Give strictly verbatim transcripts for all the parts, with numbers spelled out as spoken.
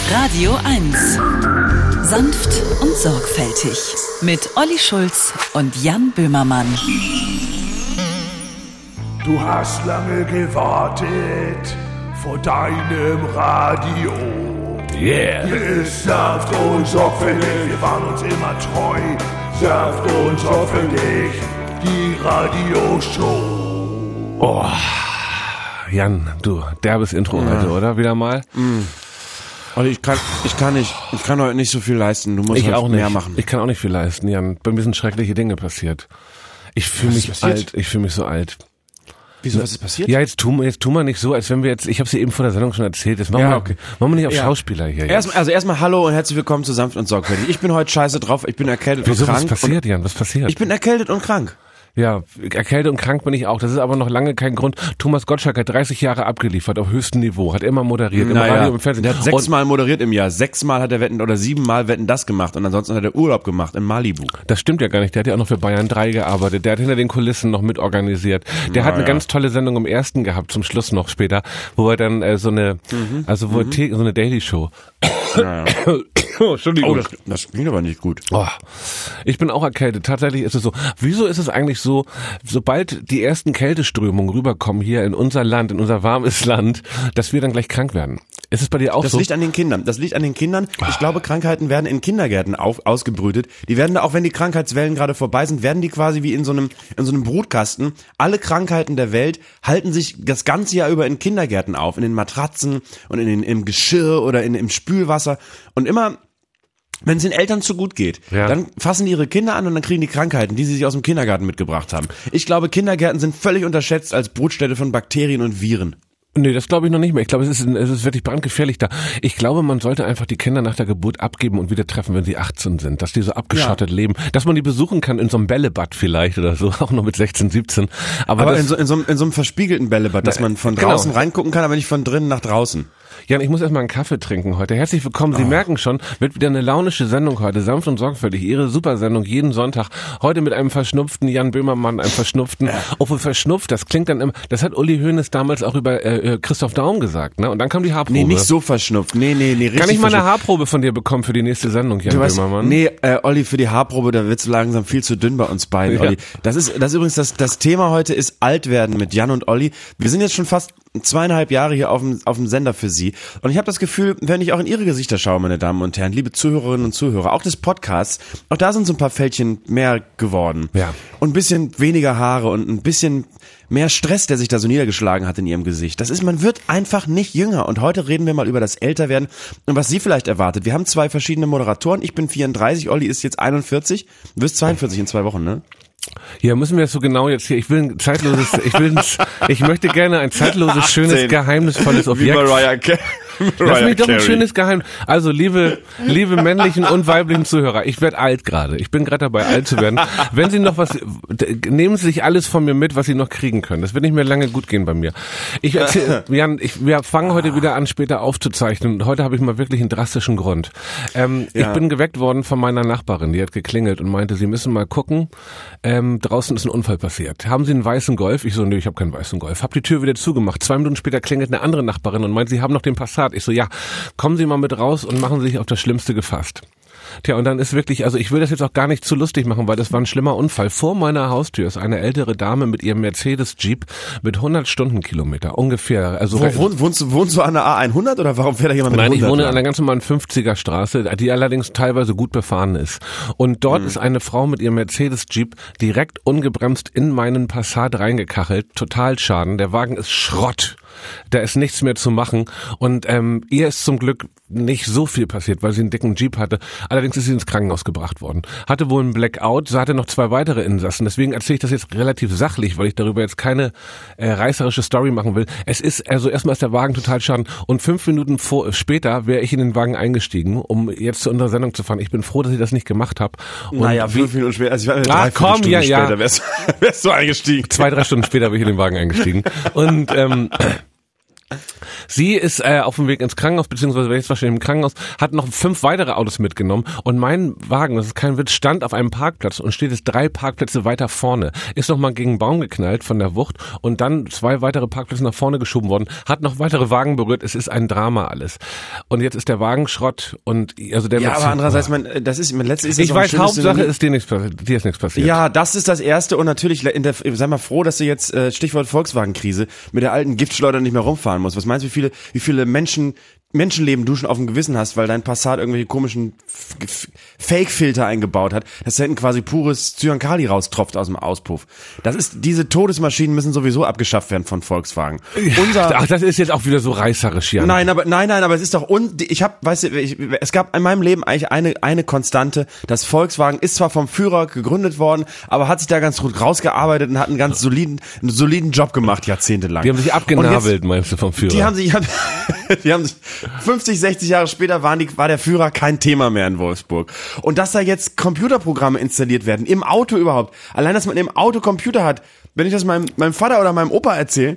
Radio eins. Sanft und sorgfältig. Mit Olli Schulz und Jan Böhmermann. Du hast lange gewartet vor deinem Radio. Yeah. Hier ist sanft und sorgfältig, wir waren uns immer treu. Sanft und sorgfältig, die Radioshow. Oh, Jan, du, derbes Intro ja. heute, oder? Wieder mal? Mm. Olli, ich kann, ich kann nicht, ich kann heute nicht so viel leisten. Du musst ich heute auch nicht. mehr machen. Ich kann auch nicht viel leisten, Jan. Bei mir sind schreckliche Dinge passiert. Ich fühle mich passiert? alt. Ich fühle mich so alt. Wieso, was ist passiert? Ja, jetzt tun, jetzt tun wir nicht so, als wenn wir jetzt, ich habe es dir eben vor der Sendung schon erzählt, jetzt machen, Ja, wir, okay. machen wir nicht auf Ja. Schauspieler hier. Jetzt. Erstmal, also erstmal hallo und herzlich willkommen zu Sanft und Sorgfältig. Ich bin heute scheiße drauf, ich bin erkältet Wieso, und krank. was passiert, und Jan? Was passiert? Ich bin erkältet und krank. Ja, erkältet und krank bin ich auch. Das ist aber noch lange kein Grund. Thomas Gottschalk hat dreißig Jahre abgeliefert auf höchstem Niveau, hat immer moderiert, im Naja, Radio, im Fernsehen. der hat sechsmal moderiert im Jahr, sechsmal hat er Wetten oder siebenmal Wetten das gemacht und ansonsten hat er Urlaub gemacht in Malibu. Das stimmt ja gar nicht. Der hat ja auch noch für Bayern drei gearbeitet. Der hat hinter den Kulissen noch mitorganisiert. Der Na hat eine ja. ganz tolle Sendung im ersten gehabt, zum Schluss noch später, wo er dann äh, so eine, Mhm. also wo mhm. er so eine Daily Show. Naja. Oh, Entschuldigung. Oh, das, das klingt aber nicht gut. Oh, ich bin auch erkältet. Tatsächlich ist es so. Wieso ist es eigentlich so, sobald die ersten Kälteströmungen rüberkommen hier in unser Land, in unser warmes Land, dass wir dann gleich krank werden? Ist es bei dir auch Das so? liegt an den Kindern. Das liegt an den Kindern. Ich glaube, Krankheiten werden in Kindergärten auf, ausgebrütet. Die werden da, auch wenn die Krankheitswellen gerade vorbei sind, werden die quasi wie in so einem, in so einem Brutkasten. Alle Krankheiten der Welt halten sich das ganze Jahr über in Kindergärten auf. In den Matratzen und in den, im Geschirr oder in, im Spülwasser. Und immer, wenn es den Eltern zu gut geht, Ja. dann fassen die ihre Kinder an und dann kriegen die Krankheiten, die sie sich aus dem Kindergarten mitgebracht haben. Ich glaube, Kindergärten sind völlig unterschätzt als Brutstätte von Bakterien und Viren. Nee, das glaube ich noch nicht mehr. Ich glaube, es ist, es ist wirklich brandgefährlich da. Ich glaube, man sollte einfach die Kinder nach der Geburt abgeben und wieder treffen, wenn sie achtzehn sind. Dass die so abgeschottet Ja. leben. Dass man die besuchen kann in so einem Bällebad vielleicht oder so, auch noch mit sechzehn, siebzehn. Aber, Aber das, in so, in, so, einem- in so einem verspiegelten Bällebad, dass Na, man von genau. draußen reingucken kann, aber nicht von drinnen nach draußen. Jan, ich muss erstmal einen Kaffee trinken heute. Herzlich willkommen. Sie Oh. merken schon, wird wieder eine launische Sendung heute. Sanft und sorgfältig. Ihre Supersendung jeden Sonntag. Heute mit einem verschnupften Jan Böhmermann, einem verschnupften. Ja. Obwohl verschnupft, das klingt dann immer, das hat Uli Hoeneß damals auch über äh, Christoph Daum gesagt, ne? Und dann kam die Haarprobe. Nee, nicht so verschnupft. Nee, nee, nee, richtig Kann ich mal eine verschnupft. Haarprobe von dir bekommen für die nächste Sendung, Jan Du weißt, Böhmermann? nee, äh, Olli, für die Haarprobe, da wird's langsam viel zu dünn bei uns beiden, Ja. Olli. Das ist, das ist übrigens, das, das Thema heute ist Altwerden mit Jan und Olli. Wir sind jetzt schon fast zweieinhalb Jahre hier auf dem, auf dem Sender für Sie. Und ich habe das Gefühl, wenn ich auch in Ihre Gesichter schaue, meine Damen und Herren, liebe Zuhörerinnen und Zuhörer, auch des Podcasts, auch da sind so ein paar Fältchen mehr geworden. Ja. Und ein bisschen weniger Haare und ein bisschen mehr Stress, der sich da so niedergeschlagen hat in Ihrem Gesicht. Das ist, man wird einfach nicht jünger. Und heute reden wir mal über das Älterwerden und was Sie vielleicht erwartet. Wir haben zwei verschiedene Moderatoren. Ich bin vierunddreißig, Olli ist jetzt einundvierzig. Du wirst zweiundvierzig in zwei Wochen, ne? Hier müssen wir jetzt so genau jetzt hier, ich will ein zeitloses, ich will, ein, ich möchte gerne ein zeitloses, schönes, achtzehn. geheimnisvolles Wie Objekt. Mariah Carey. Lass mich doch ein schönes Geheimnis. Also liebe, liebe männlichen und weiblichen Zuhörer, ich werde alt gerade. Ich bin gerade dabei, alt zu werden. Wenn Sie noch was, nehmen Sie sich alles von mir mit, was Sie noch kriegen können. Das wird nicht mehr lange gut gehen bei mir. Ich erzähle, Jan, ich, wir fangen heute wieder an, später aufzuzeichnen. Und heute habe ich mal wirklich einen drastischen Grund. Ähm, Ja. Ich bin geweckt worden von meiner Nachbarin, die hat geklingelt und meinte, Sie müssen mal gucken. Ähm, draußen ist ein Unfall passiert. Haben Sie einen weißen Golf? Ich so, nö, ich habe keinen weißen Golf. Hab die Tür wieder zugemacht. Zwei Minuten später klingelt eine andere Nachbarin und meint, Sie haben noch den Passat. Ich so, ja, kommen Sie mal mit raus und machen Sie sich auf das Schlimmste gefasst. Tja, und dann ist wirklich, also ich will das jetzt auch gar nicht zu lustig machen, weil das war ein schlimmer Unfall. Vor meiner Haustür ist eine ältere Dame mit ihrem Mercedes-Jeep mit hundert Stundenkilometer ungefähr. Also Wo, wohn, wohnst, du, wohnst du an der A hundert oder warum fährt da jemand mit Nein, hundert? ich wohne lang? an einer ganz normalen fünfziger Straße, die allerdings teilweise gut befahren ist. Und dort mhm. ist eine Frau mit ihrem Mercedes-Jeep direkt ungebremst in meinen Passat reingekachelt. Total Schaden. Der Wagen ist Schrott. Da ist nichts mehr zu machen. Und ähm, ihr ist zum Glück nicht so viel passiert, weil sie einen dicken Jeep hatte. Allerdings ist sie ins Krankenhaus gebracht worden. Hatte wohl einen Blackout, sie hatte noch zwei weitere Insassen. Deswegen erzähle ich das jetzt relativ sachlich, weil ich darüber jetzt keine äh, reißerische Story machen will. Es ist, also erstmal ist der Wagen total schaden. Und fünf Minuten vor, später wäre ich in den Wagen eingestiegen, um jetzt zu unserer Sendung zu fahren. Ich bin froh, dass ich das nicht gemacht habe. Naja, fünf Minuten später, also ich war Ah, drei komm, Stunden ja, ja. später wärst, wärst du eingestiegen. Zwei, drei Stunden später bin ich in den Wagen eingestiegen. Und ähm, Sie ist äh, auf dem Weg ins Krankenhaus, beziehungsweise war jetzt wahrscheinlich im Krankenhaus, hat noch fünf weitere Autos mitgenommen und mein Wagen, das ist kein Witz, stand auf einem Parkplatz und steht jetzt drei Parkplätze weiter vorne. Ist noch mal gegen einen Baum geknallt von der Wucht und dann zwei weitere Parkplätze nach vorne geschoben worden, hat noch weitere Wagen berührt. Es ist ein Drama alles. Und jetzt ist der Wagen Schrott und also der Ja, wird aber andererseits, man, das ist, mein letztes ist das ich auch ein weiß, schönes Hauptsache Synonym. ist dir nichts, dir ist nichts passiert. Ja, das ist das Erste und natürlich, in der, sei mal froh, dass du jetzt, äh, Stichwort Volkswagen-Krise, mit der alten Giftschleuder nicht mehr rumfahren musst. Was meinst du, wie viele, wie viele Menschen, Menschenleben du schon auf dem Gewissen hast, weil dein Passat irgendwelche komischen F- F- Fake-Filter eingebaut hat, dass da hinten quasi pures Zyankali raustropft aus dem Auspuff. Das ist, diese Todesmaschinen müssen sowieso abgeschafft werden von Volkswagen. Unser, Ach, das ist jetzt auch wieder so reißerisch, Jan. Nein, aber nein, nein, aber es ist doch un ich habe, weißt du, ich, es gab in meinem Leben eigentlich eine eine Konstante, das Volkswagen ist zwar vom Führer gegründet worden, aber hat sich da ganz gut rausgearbeitet und hat einen ganz soliden einen soliden Job gemacht jahrzehntelang. Die haben sich abgenabelt, meinst du, vom Führer? Die haben sich die haben sich fünfzig, sechzig Jahre später waren die war der Führer kein Thema mehr in Wolfsburg. Und dass da jetzt Computerprogramme installiert werden im Auto überhaupt. Allein dass man im Auto Computer hat, wenn ich das meinem meinem Vater oder meinem Opa erzähle,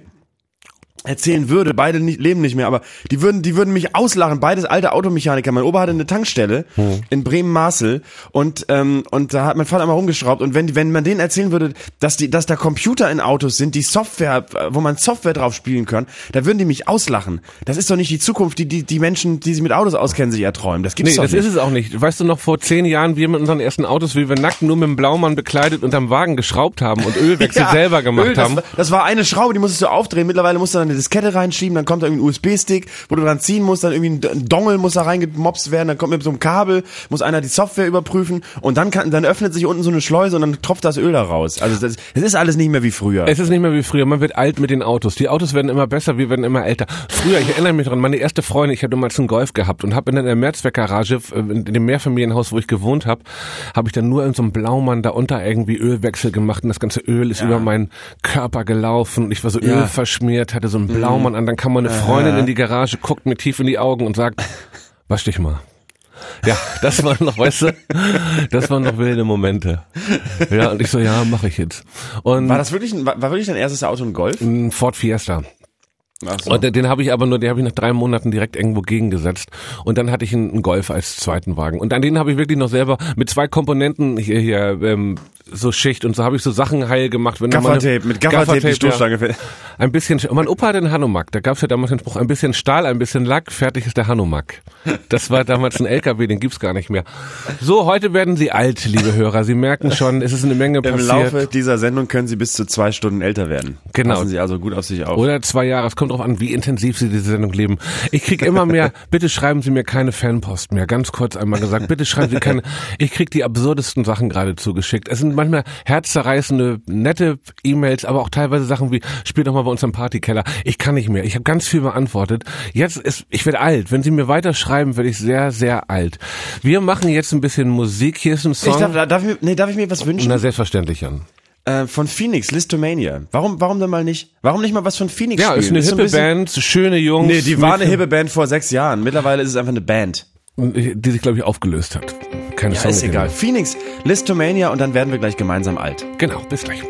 erzählen würde, beide nicht, leben nicht mehr, aber die würden, die würden mich auslachen, beides alte Automechaniker. Mein Opa hatte eine Tankstelle hm. in Bremen-Marcel und ähm, und da hat mein Vater immer rumgeschraubt und wenn wenn man denen erzählen würde, dass die dass da Computer in Autos sind, die Software, wo man Software drauf spielen kann, da würden die mich auslachen. Das ist doch nicht die Zukunft, die die die Menschen, die sich mit Autos auskennen, sich erträumen. Das gibt's nee, doch das nicht. ist es auch nicht. Weißt du noch, vor zehn Jahren, wir mit unseren ersten Autos, wie wir nackt nur mit dem Blaumann bekleidet unterm Wagen geschraubt haben und Ölwechsel Ja, selber gemacht Öl, das, haben. war- Das war eine Schraube, die musstest du aufdrehen. Mittlerweile musst du dann eine Diskette reinschieben, dann kommt da irgendwie ein U S B-Stick, wo du dran ziehen musst, dann irgendwie ein Dongle muss da reingemopst werden, dann kommt mit so einem Kabel, muss einer die Software überprüfen und dann kann, dann öffnet sich unten so eine Schleuse und dann tropft das Öl da raus. Also das, das ist alles nicht mehr wie früher. Es ist nicht mehr wie früher. Man wird alt mit den Autos. Die Autos werden immer besser, wir werden immer älter. Früher, ich erinnere mich dran, meine erste Freundin, ich habe damals einen Golf gehabt und habe in der Mehrzweckgarage, in dem Mehrfamilienhaus, wo ich gewohnt habe, habe ich dann nur in so einem Blaumann da unter irgendwie Ölwechsel gemacht und das ganze Öl ist Ja. über meinen Körper gelaufen. Ich war so Ja. ölverschmiert, hatte so einen Blaumann an. Dann kam meine Freundin in die Garage, guckt mir tief in die Augen und sagt, wasch dich mal. Ja, das waren noch, weißt du, das waren noch wilde Momente. Ja, und ich so, ja, mache ich jetzt. Und War das wirklich, ein, war, war wirklich dein erstes Auto ein Golf? ein Ford Fiesta. Ach so. Und den, den habe ich aber nur, den habe ich nach drei Monaten direkt irgendwo gegengesetzt. Und dann hatte ich einen, einen Golf als zweiten Wagen. Und an den habe ich wirklich noch selber mit zwei Komponenten hier, hier ähm, so Schicht und so habe ich so Sachen heil gemacht. Wenn da mal eine- Gaffertape, mit Gaffertape die ja. Stoßstange. fällt. Ein bisschen, und mein Opa hatte einen Hanomag, da gab es ja damals den Spruch, ein bisschen Stahl, ein bisschen Lack, fertig ist der Hanomag. Das war damals ein L K W, den gibt's gar nicht mehr. So, heute werden Sie alt, liebe Hörer. Sie merken schon, es ist eine Menge Im passiert. Laufe dieser Sendung können Sie bis zu zwei Stunden älter werden. Genau. Passen Sie also gut auf sich auf. Oder zwei Jahre, es kommt drauf an, wie intensiv Sie diese Sendung leben. Ich krieg immer mehr, bitte schreiben Sie mir keine Fanpost mehr, ganz kurz einmal gesagt, bitte schreiben Sie keine, ich krieg die absurdesten Sachen gerade zugeschickt. Es sind manchmal herzzerreißende, nette E-Mails, aber auch teilweise Sachen wie, spiel doch mal bei uns im Partykeller. Ich kann nicht mehr, ich habe ganz viel beantwortet. Jetzt ist, ich werde alt, wenn Sie mir weiter schreiben, werde ich sehr, sehr alt. Wir machen jetzt ein bisschen Musik, hier ist ein Song. Ich darf, darf, ich, mir- nee, darf ich mir was wünschen? Na, selbstverständlich, Jan. Äh, von Phoenix, Listomania. Warum, warum denn mal nicht? Warum nicht mal was von Phoenix Ja, spielen? ist eine so ein hippe bisschen- Band, schöne Jungs. Nee, die war eine mit- hippe Band vor sechs Jahren. Mittlerweile ist es einfach eine Band. die sich, glaube ich, aufgelöst hat. Keine Ja, Song ist mit egal. dem- Phoenix, Listomania und dann werden wir gleich gemeinsam alt. Genau, bis gleich.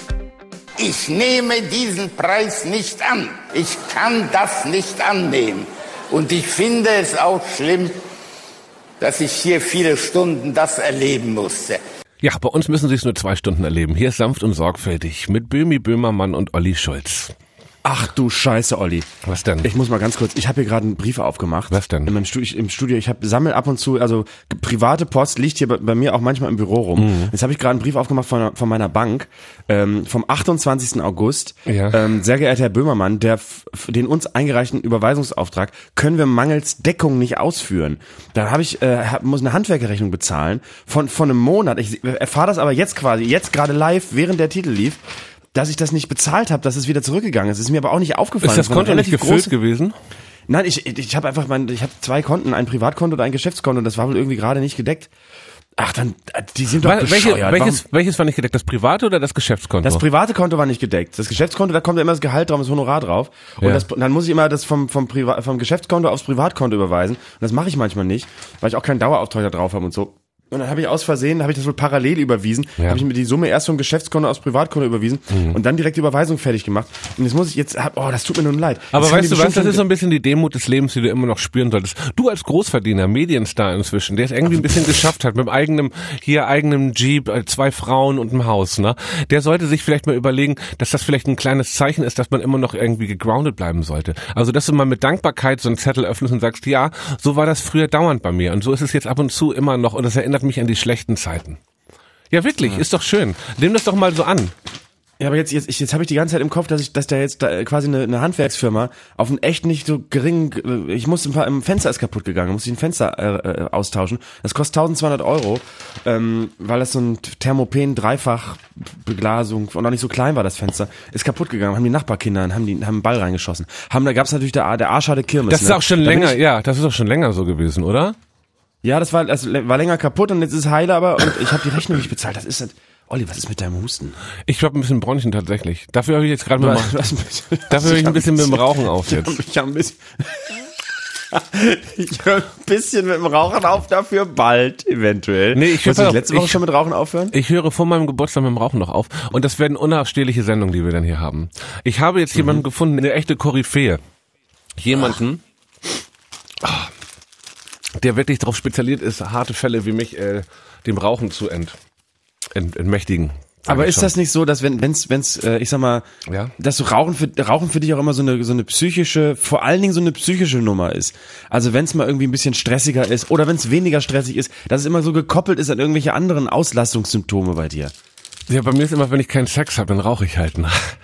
Ich nehme diesen Preis nicht an. Ich kann das nicht annehmen. Und ich finde es auch schlimm, dass ich hier viele Stunden das erleben musste. Ja, bei uns müssen Sie es nur zwei Stunden erleben. Hier ist sanft und sorgfältig mit Böhmi Böhmermann und Olli Schulz. Ach du Scheiße, Olli. Was denn? Ich muss mal ganz kurz, ich habe hier gerade einen Brief aufgemacht. Was denn? In meinem Studio, ich, im Studio, ich habe sammel ab und zu, also private Post liegt hier bei, bei mir auch manchmal im Büro rum. Mhm. Jetzt habe ich gerade einen Brief aufgemacht von, von meiner Bank ähm, vom achtundzwanzigsten August. Ja. Ähm, sehr geehrter Herr Böhmermann, der f- den uns eingereichten Überweisungsauftrag können wir mangels Deckung nicht ausführen. Da habe ich äh, hab, muss eine Handwerkerrechnung bezahlen von von einem Monat. Ich erfahre das aber jetzt quasi, jetzt gerade live, während der Titel lief, dass ich das nicht bezahlt habe, dass es wieder zurückgegangen ist. Ist mir aber auch nicht aufgefallen. Ist das war eine Konto nicht relativ gefüllt große- gewesen? Nein, ich ich habe einfach mein, ich habe zwei Konten, ein Privatkonto und ein Geschäftskonto. Und das war wohl irgendwie gerade nicht gedeckt. Ach, dann die sind doch Weil, welche, bescheuert. welches, Warum- welches war nicht gedeckt? Das private oder das Geschäftskonto? Das private Konto war nicht gedeckt. Das Geschäftskonto, da kommt ja immer das Gehalt drauf, das Honorar drauf. Und Ja. das, dann muss ich immer das vom vom, Priva vom Geschäftskonto aufs Privatkonto überweisen. Und das mache ich manchmal nicht, weil ich auch keinen Dauerauftrag da drauf habe und so. Und dann habe ich aus Versehen, habe ich das wohl parallel überwiesen, Ja. habe ich mir die Summe erst vom Geschäftskonto aus Privatkonto überwiesen Mhm. und dann direkt die Überweisung fertig gemacht. Und jetzt muss ich jetzt, hab- oh, das tut mir nun leid. Aber Jetzt haben weißt die du was, bestimmt das ist so ein bisschen die Demut des Lebens, die du immer noch spüren solltest. Du als Großverdiener, Medienstar inzwischen, der es irgendwie ein bisschen geschafft hat, mit dem eigenen, hier eigenem Jeep, äh, zwei Frauen und einem Haus, ne? Der sollte sich vielleicht mal überlegen, dass das vielleicht ein kleines Zeichen ist, dass man immer noch irgendwie gegroundet bleiben sollte. Also, dass du mal mit Dankbarkeit so einen Zettel öffnest und sagst, ja, so war das früher dauernd bei mir und so ist es jetzt ab und zu immer noch und das erinnert mich an die schlechten Zeiten. Ja, wirklich, ist doch schön. Nimm das doch mal so an. Ja, aber jetzt, jetzt, ich- jetzt habe ich die ganze Zeit im Kopf, dass ich, dass da jetzt da quasi eine, eine Handwerksfirma auf einen echt nicht so geringen, äh, ich muss ein paar, ein Fenster ist kaputt gegangen, muss ich ein Fenster äh, äh, austauschen. Das kostet eintausendzweihundert Euro, ähm, weil das so ein Thermopen Dreifachbeglasung und auch nicht so klein war das Fenster, ist kaputt gegangen. Haben die Nachbarkinder, haben die, haben einen Ball reingeschossen. Haben da gab's natürlich der, der Arschade Kirmes. Das ist ne? auch schon Da bin länger, ich, ja, das ist auch schon länger so gewesen, oder? Ja, das war, das war länger kaputt und jetzt ist es heile, aber und ich habe die Rechnung nicht bezahlt. Das ist halt, Olli, was ist mit deinem Husten? Ich habe ein bisschen Bronchien tatsächlich. Dafür habe ich jetzt gerade mal, Du hast ein bisschen- dafür höre ich ein bisschen mit dem Rauchen auf jetzt. Ich habe ein bisschen, ich höre ein bisschen mit dem Rauchen auf, dafür bald eventuell. Nee, ich Wolltest höre du auf- letzte Woche ich- schon mit Rauchen aufhören? Ich höre vor meinem Geburtstag mit dem Rauchen noch auf und das werden unausstehliche Sendungen, die wir dann hier haben. Ich habe jetzt jemanden gefunden, eine echte Koryphäe. Jemanden, ah, der wirklich darauf spezialisiert ist, harte Fälle wie mich äh, dem Rauchen zu ent, ent, entmächtigen. Sag Aber ich ist schon. das nicht so, dass wenn, wenn's, wenn's, äh, ich sag mal, Ja. dass so Rauchen für, Rauchen für dich auch immer so eine, so eine psychische, vor allen Dingen so eine psychische Nummer ist. Also wenn's mal irgendwie ein bisschen stressiger ist oder wenn's weniger stressig ist, dass es immer so gekoppelt ist an irgendwelche anderen Auslastungssymptome bei dir. Ja, bei mir ist immer, wenn ich keinen Sex habe, dann rauche ich halt. Ne?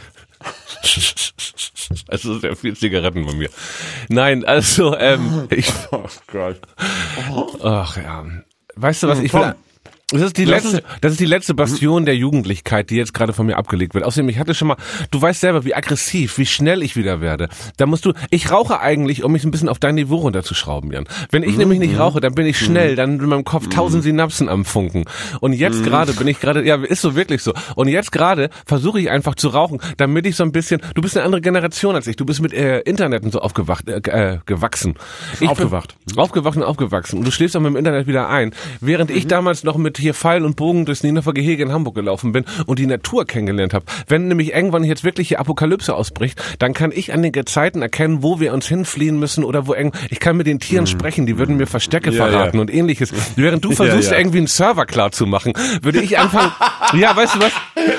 Also sehr viel Zigaretten bei mir. Nein, also ähm, ich. Oh Gott. Ach ja. Weißt du was? Ich will. Komm. Das ist die letzte, das ist die letzte Bastion der Jugendlichkeit, die jetzt gerade von mir abgelegt wird. Außerdem, ich hatte schon mal, du weißt selber, wie aggressiv, wie schnell ich wieder werde. Da musst du, ich rauche eigentlich, um mich ein bisschen auf dein Niveau runterzuschrauben, Jan. Wenn ich nämlich nicht rauche, dann bin ich schnell, dann in meinem Kopf tausend Synapsen am Funken. Und jetzt gerade bin ich gerade, ja, ist so wirklich so. Und jetzt gerade versuche ich einfach zu rauchen, damit ich so ein bisschen, du bist eine andere Generation als ich, du bist mit äh, Internet und so aufgewacht, äh, äh, gewachsen. Ich Aufgewacht. Bin, aufgewacht und aufgewachsen. Und du schläfst auch mit dem Internet wieder ein. Während ich damals noch mit hier Pfeil und Bogen durchs Nienerfer Gehege in Hamburg gelaufen bin und die Natur kennengelernt habe. Wenn nämlich irgendwann jetzt wirklich die Apokalypse ausbricht, dann kann ich an den Gezeiten erkennen, wo wir uns hinfliehen müssen oder wo irgend, ich kann mit den Tieren sprechen, die würden mir Verstecke Ja, verraten ja. und ähnliches. Während du versuchst, ja. irgendwie einen Server klar zu machen, würde ich anfangen, ja, weißt du was?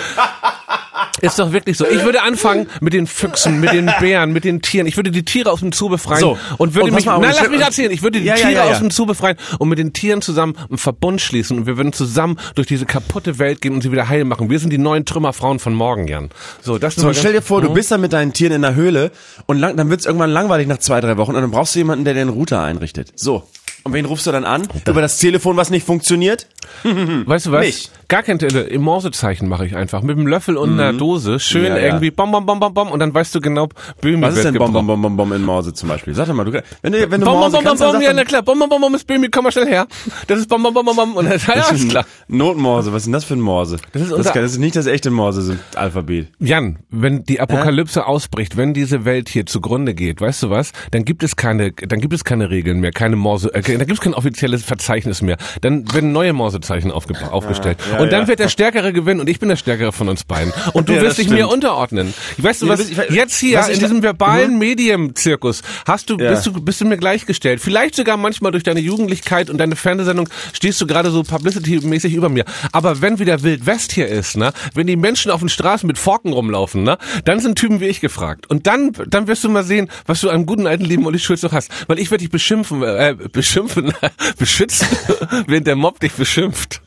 Ist doch wirklich so. Ich würde anfangen mit den Füchsen, mit den Bären, mit den Tieren. Ich würde die Tiere aus dem Zoo befreien So. und würde Und pass mich, mal auf, nein, ich- lass mich erzählen. Ich würde die Ja, ja, Tiere ja, ja. aus dem Zoo befreien und mit den Tieren zusammen einen Verbund schließen und wir würden zusammen durch diese kaputte Welt gehen und sie wieder heil machen. Wir sind die neuen Trümmerfrauen von morgen, Jan. So, das So, stell dir vor, Hm? du bist dann mit deinen Tieren in der Höhle und lang, dann wird's irgendwann langweilig nach zwei, drei Wochen und dann brauchst du jemanden, der den Router einrichtet. So. Und wen rufst du dann an? Über das Telefon, was nicht funktioniert? Weißt du was? Mich. Gar kein Tele im Morsezeichen mache ich einfach. Mit einem Löffel und einer Dose. Schön Ja, ja. irgendwie bom, bom, bom, bom, bom. Und dann weißt du genau, Böhmi Was ist wird denn Bom, gebrochen. Bom, Bom, Bom, Bom in Morse zum Beispiel? Sag doch mal, du, wenn du, wenn du Bom, bom, Morse bom, bom, kannst, dann bom, sag ja, doch- na klar. Bom, bom, bom, bom ist Böhmi, komm mal schnell her. Das ist bom, bom, bom, bom, bom. Und dann, ja, Das ist ist klar. ein Notmorse, was ist denn das für ein Morse? Das ist das, unser- ist, das ist nicht das echte Morse-Alphabet. Jan, wenn die Apokalypse ausbricht, wenn diese Welt hier zugrunde geht, weißt du was? Dann gibt es keine, dann gibt es keine Regeln mehr, keine Morse, äh, da gibt es kein offizielles Verzeichnis mehr. Dann werden neue Morsezeichen aufge, aufgestellt. ja, und dann ja. wird der Stärkere gewinnen und ich bin der Stärkere von uns beiden. Und du Ja, wirst das dich stimmt. mir unterordnen. Weißt du Ja, was? das- ich weiß- Jetzt hier was ich in da- diesem verbalen Medienzirkus hast du, Ja. bist du, bist du mir gleichgestellt. Vielleicht sogar manchmal durch deine Jugendlichkeit und deine Fernsehsendung stehst du gerade so publicity-mäßig über mir. Aber wenn wieder Wild West hier ist, ne, wenn die Menschen auf den Straßen mit Forken rumlaufen, ne, dann sind Typen wie ich gefragt. Und dann, dann wirst du mal sehen, was du an guten alten lieben Olli Schulz noch hast. Weil ich werde dich beschimpfen, äh, beschimpfen, beschützen, während der Mob dich beschimpft.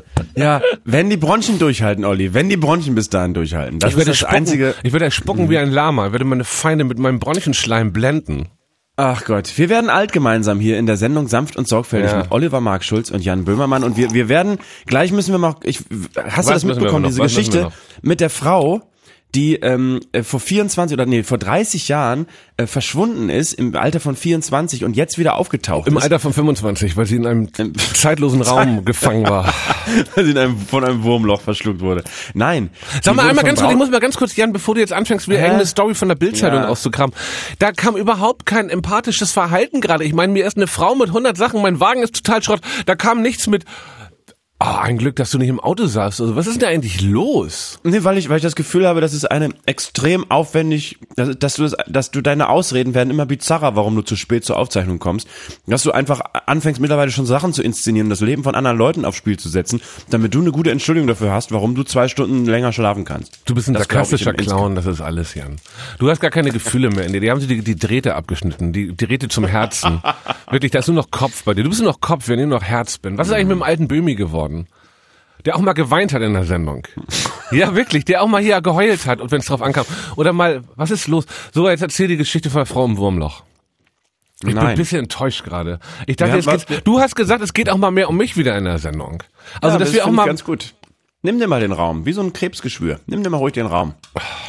Ja, wenn die Bronchien durchhalten, Olli, wenn die Bronchien bis dahin durchhalten. Das Ich werde ist das spucken, einzige. ich werde spucken wie ein Lama, ich werde meine Feinde mit meinem Bronchenschleim blenden. Ach Gott, wir werden alt gemeinsam hier in der Sendung Sanft und Sorgfältig Ja. mit Oliver Markschulz und Jan Böhmermann und wir wir werden gleich müssen wir mal ich hast du Was das müssen wir mitbekommen noch? diese Was müssen wir Geschichte noch? mit der Frau, die ähm, äh, vor vierundzwanzig oder nee, vor dreißig Jahren äh, verschwunden ist im Alter von vierundzwanzig und jetzt wieder aufgetaucht Im ist. Alter von fünfundzwanzig, weil sie in einem zeitlosen Raum gefangen war. Weil sie in einem, von einem Wurmloch verschluckt wurde. Nein. Sag die mal wurde einmal von ganz kurz, Braut- ich muss mal ganz kurz, Jan, bevor du jetzt anfängst, wieder Hä? irgendeine Story von der Bild-Zeitung Ja. auszukramen. Da kam überhaupt kein empathisches Verhalten gerade. Ich meine, mir ist eine Frau mit hundert Sachen, mein Wagen ist total Schrott. Da kam nichts mit, Oh, ein Glück, dass du nicht im Auto saßt. Also, was ist denn da eigentlich los? Nee, weil ich, weil ich das Gefühl habe, das ist eine extrem aufwendig, dass, dass du das, dass du deine Ausreden werden immer bizarrer, warum du zu spät zur Aufzeichnung kommst. Dass du einfach anfängst mittlerweile schon Sachen zu inszenieren, das Leben von anderen Leuten aufs Spiel zu setzen, damit du eine gute Entschuldigung dafür hast, warum du zwei Stunden länger schlafen kannst. Du bist ein Das sarkastischer glaub ich im Clown, das ist alles, Jan. Du hast gar keine Gefühle mehr in dir. Die haben sie die, die Drähte abgeschnitten, die, die Drähte zum Herzen. Wirklich, da ist nur noch Kopf bei dir. Du bist nur noch Kopf, wenn ich nur noch Herz bin. Was ist eigentlich mit dem alten Böhmi geworden? Der auch mal geweint hat in der Sendung. Ja, wirklich, der auch mal hier geheult hat, und wenn es drauf ankam. Oder mal, was ist los? So, jetzt erzähl die Geschichte von der Frau im Wurmloch. Ich Nein. bin ein bisschen enttäuscht gerade. Ich dachte, Ja, es was- geht, du hast gesagt, es geht auch mal mehr um mich wieder in der Sendung. Also, Ja, dass das wir auch find ich mal, ganz gut. Nimm dir mal den Raum, wie so ein Krebsgeschwür. Nimm dir mal ruhig den Raum.